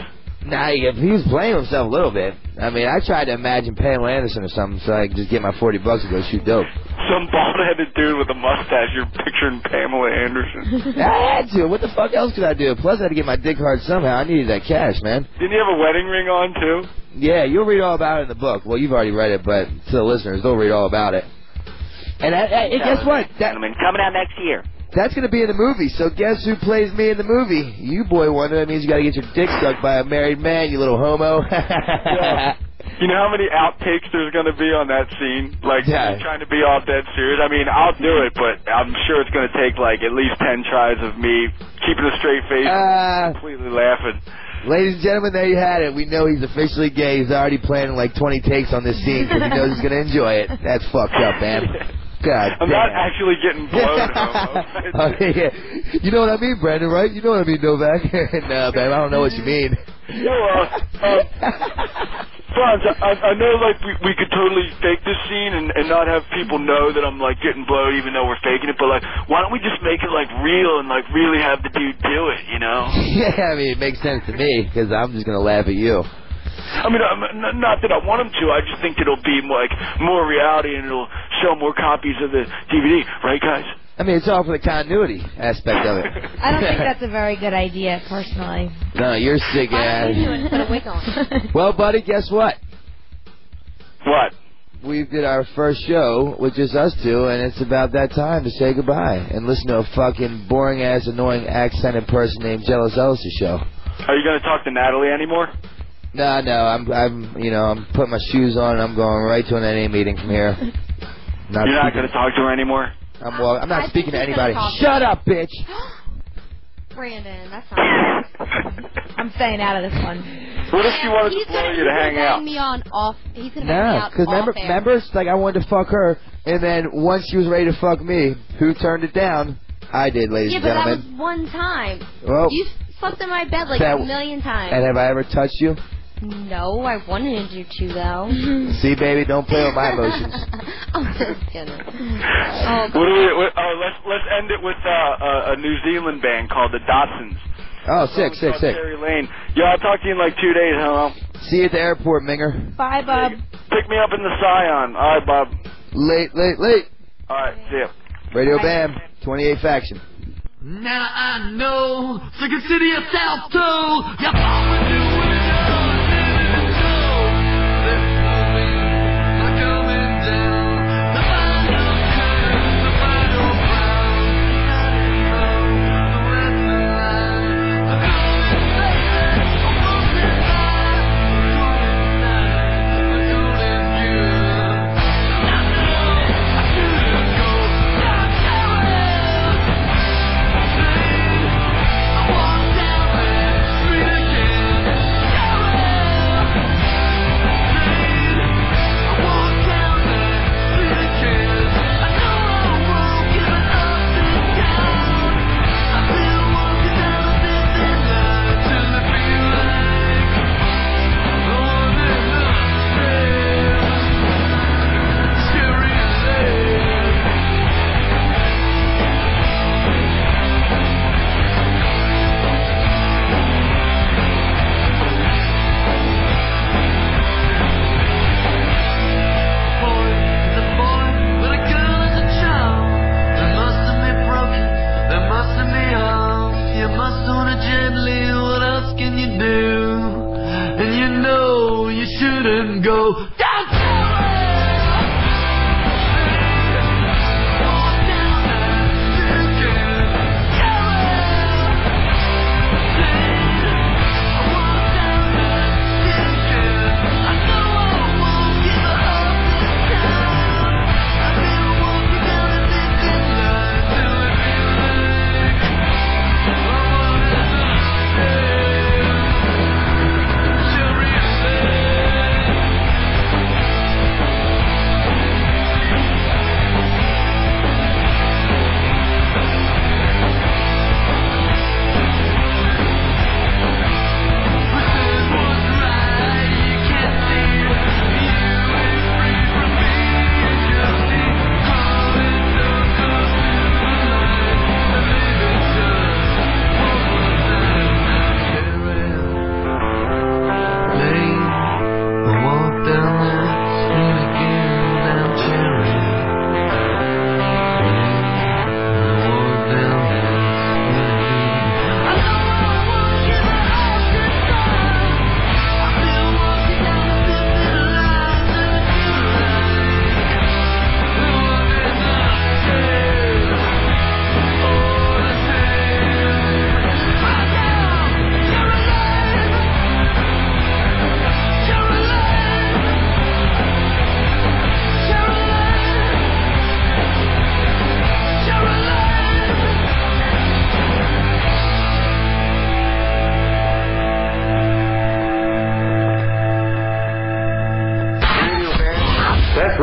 [SPEAKER 7] Nah, he, he was playing himself a little bit. I mean, I tried to imagine Pamela Anderson or something so I could just get my forty bucks and go shoot dope.
[SPEAKER 8] Some bald-headed dude with a mustache. You're picturing Pamela Anderson.
[SPEAKER 7] I had to. What the fuck else could I do? Plus, I had to get my dick hard somehow. I needed that cash, man.
[SPEAKER 8] Didn't you have a wedding ring on, too?
[SPEAKER 7] Yeah, you'll read all about it in the book. Well, you've already read it, but to the listeners, they'll read all about it. And, I, I, and guess what? That,
[SPEAKER 11] Gentlemen, coming out next year.
[SPEAKER 7] That's going to be in the movie, so guess who plays me in the movie? You boy wonder. That means you got to get your dick sucked by a married man, you little homo.
[SPEAKER 8] Yeah. You know how many outtakes there's going to be on that scene? Like,
[SPEAKER 7] yeah.
[SPEAKER 8] trying to be all dead serious. I mean, I'll do it, but I'm sure it's going to take, like, at least ten tries of me keeping a straight face
[SPEAKER 7] Uh,
[SPEAKER 8] and completely laughing.
[SPEAKER 7] Ladies and gentlemen, there you had it. We know he's officially gay. He's already planning like twenty takes on this scene because he knows he's going to enjoy it. That's fucked up, man. God
[SPEAKER 8] I'm
[SPEAKER 7] damn.
[SPEAKER 8] not actually getting blown, homo.
[SPEAKER 7] Oh, yeah. You know what I mean, Brandon, right? You know what I mean, Novak. No, babe, I don't know what you mean.
[SPEAKER 8] You know, uh, um, Franz, I, I know, like, we, we could totally fake this scene and, and not have people know that I'm, like, getting blowed even though we're faking it, but, like, why don't we just make it, like, real and, like, really have the dude do it, you know?
[SPEAKER 7] Yeah, I mean, it makes sense to me because I'm just going to laugh at you.
[SPEAKER 8] I mean, I'm, not that I want him to. I just think it'll be more, like more reality and it'll sell more copies of the D V D, right, guys?
[SPEAKER 7] I mean, it's all for the continuity aspect of it.
[SPEAKER 12] I don't think that's a very good idea, personally.
[SPEAKER 7] No, you're sick ass.
[SPEAKER 12] Put a wig on.
[SPEAKER 7] Well, buddy, guess what?
[SPEAKER 8] What?
[SPEAKER 7] We did our first show with just us two, and it's about that time to say goodbye and listen to a fucking boring-ass, annoying, accented person named Jealous Ellis' show.
[SPEAKER 8] Are you going to talk to Natalie anymore?
[SPEAKER 7] No, no, I'm, I'm, you know, I'm putting my shoes on and I'm going right to an N A meeting from here. Not
[SPEAKER 8] You're not
[SPEAKER 7] speaking-
[SPEAKER 8] going to talk to her anymore?
[SPEAKER 7] I'm, well, I'm not
[SPEAKER 13] I
[SPEAKER 7] speaking to
[SPEAKER 13] think he's
[SPEAKER 7] anybody.
[SPEAKER 13] gonna talk
[SPEAKER 7] Shut
[SPEAKER 13] to
[SPEAKER 7] up, bitch.
[SPEAKER 13] Brandon, that's not
[SPEAKER 12] I'm staying out of this one.
[SPEAKER 8] What if she wanted
[SPEAKER 13] He's
[SPEAKER 8] to blow
[SPEAKER 13] gonna,
[SPEAKER 8] you to
[SPEAKER 13] he's
[SPEAKER 8] hang
[SPEAKER 13] gonna
[SPEAKER 8] out?
[SPEAKER 13] bang me on off. He's gonna bang me
[SPEAKER 7] No,
[SPEAKER 13] out
[SPEAKER 7] because
[SPEAKER 13] off
[SPEAKER 7] remember,
[SPEAKER 13] air.
[SPEAKER 7] remember, it's like I wanted to fuck her, and then once she was ready to fuck me, who turned it down? I did, ladies
[SPEAKER 13] Yeah,
[SPEAKER 7] and
[SPEAKER 13] but that
[SPEAKER 7] gentlemen.
[SPEAKER 13] was one time.
[SPEAKER 7] Well,
[SPEAKER 13] You slept in my bed like
[SPEAKER 7] that-
[SPEAKER 13] a million times.
[SPEAKER 7] and have I ever touched you?
[SPEAKER 13] No, I wanted you to though.
[SPEAKER 7] See, baby, don't play with my emotions.
[SPEAKER 13] I'm just kidding. Oh,
[SPEAKER 8] What do we, what, oh, let's let's end it with uh, a, a New Zealand band called the Dotsons.
[SPEAKER 7] Oh, sick, sick, sick.
[SPEAKER 8] Cherry Lane. Yeah, I'll talk to you in like two days, hello.
[SPEAKER 7] See you at the airport, Minger.
[SPEAKER 12] Bye, Bob.
[SPEAKER 8] Pick me up in the Scion. All right, Bob.
[SPEAKER 7] Late, late, late.
[SPEAKER 8] All right, see ya.
[SPEAKER 7] Radio Bam, twenty-eight Faction.
[SPEAKER 3] Now I know, Second City of South Toe, you're always doing it.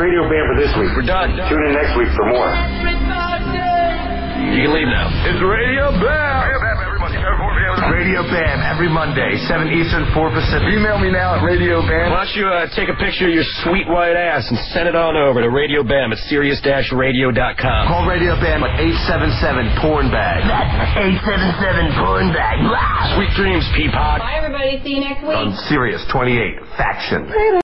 [SPEAKER 6] Radio Bam for this week.
[SPEAKER 5] We're done.
[SPEAKER 6] Tune in next week for more.
[SPEAKER 5] You can leave now.
[SPEAKER 6] It's Radio Bam. Radio Bam every Monday. Radio Bam every Monday, seven Eastern, four Pacific. Email me now at Radio Bam.
[SPEAKER 5] Why don't you uh, take a picture of your sweet white ass and send it on over to Radio Bam at Sirius Radio dot com.
[SPEAKER 6] Call Radio Bam at eight seven seven porn bag.
[SPEAKER 11] That's eight seven seven porn bag.
[SPEAKER 5] Sweet dreams, Peapod.
[SPEAKER 13] Bye, everybody. See you next week.
[SPEAKER 6] On Sirius twenty-eight, Faction.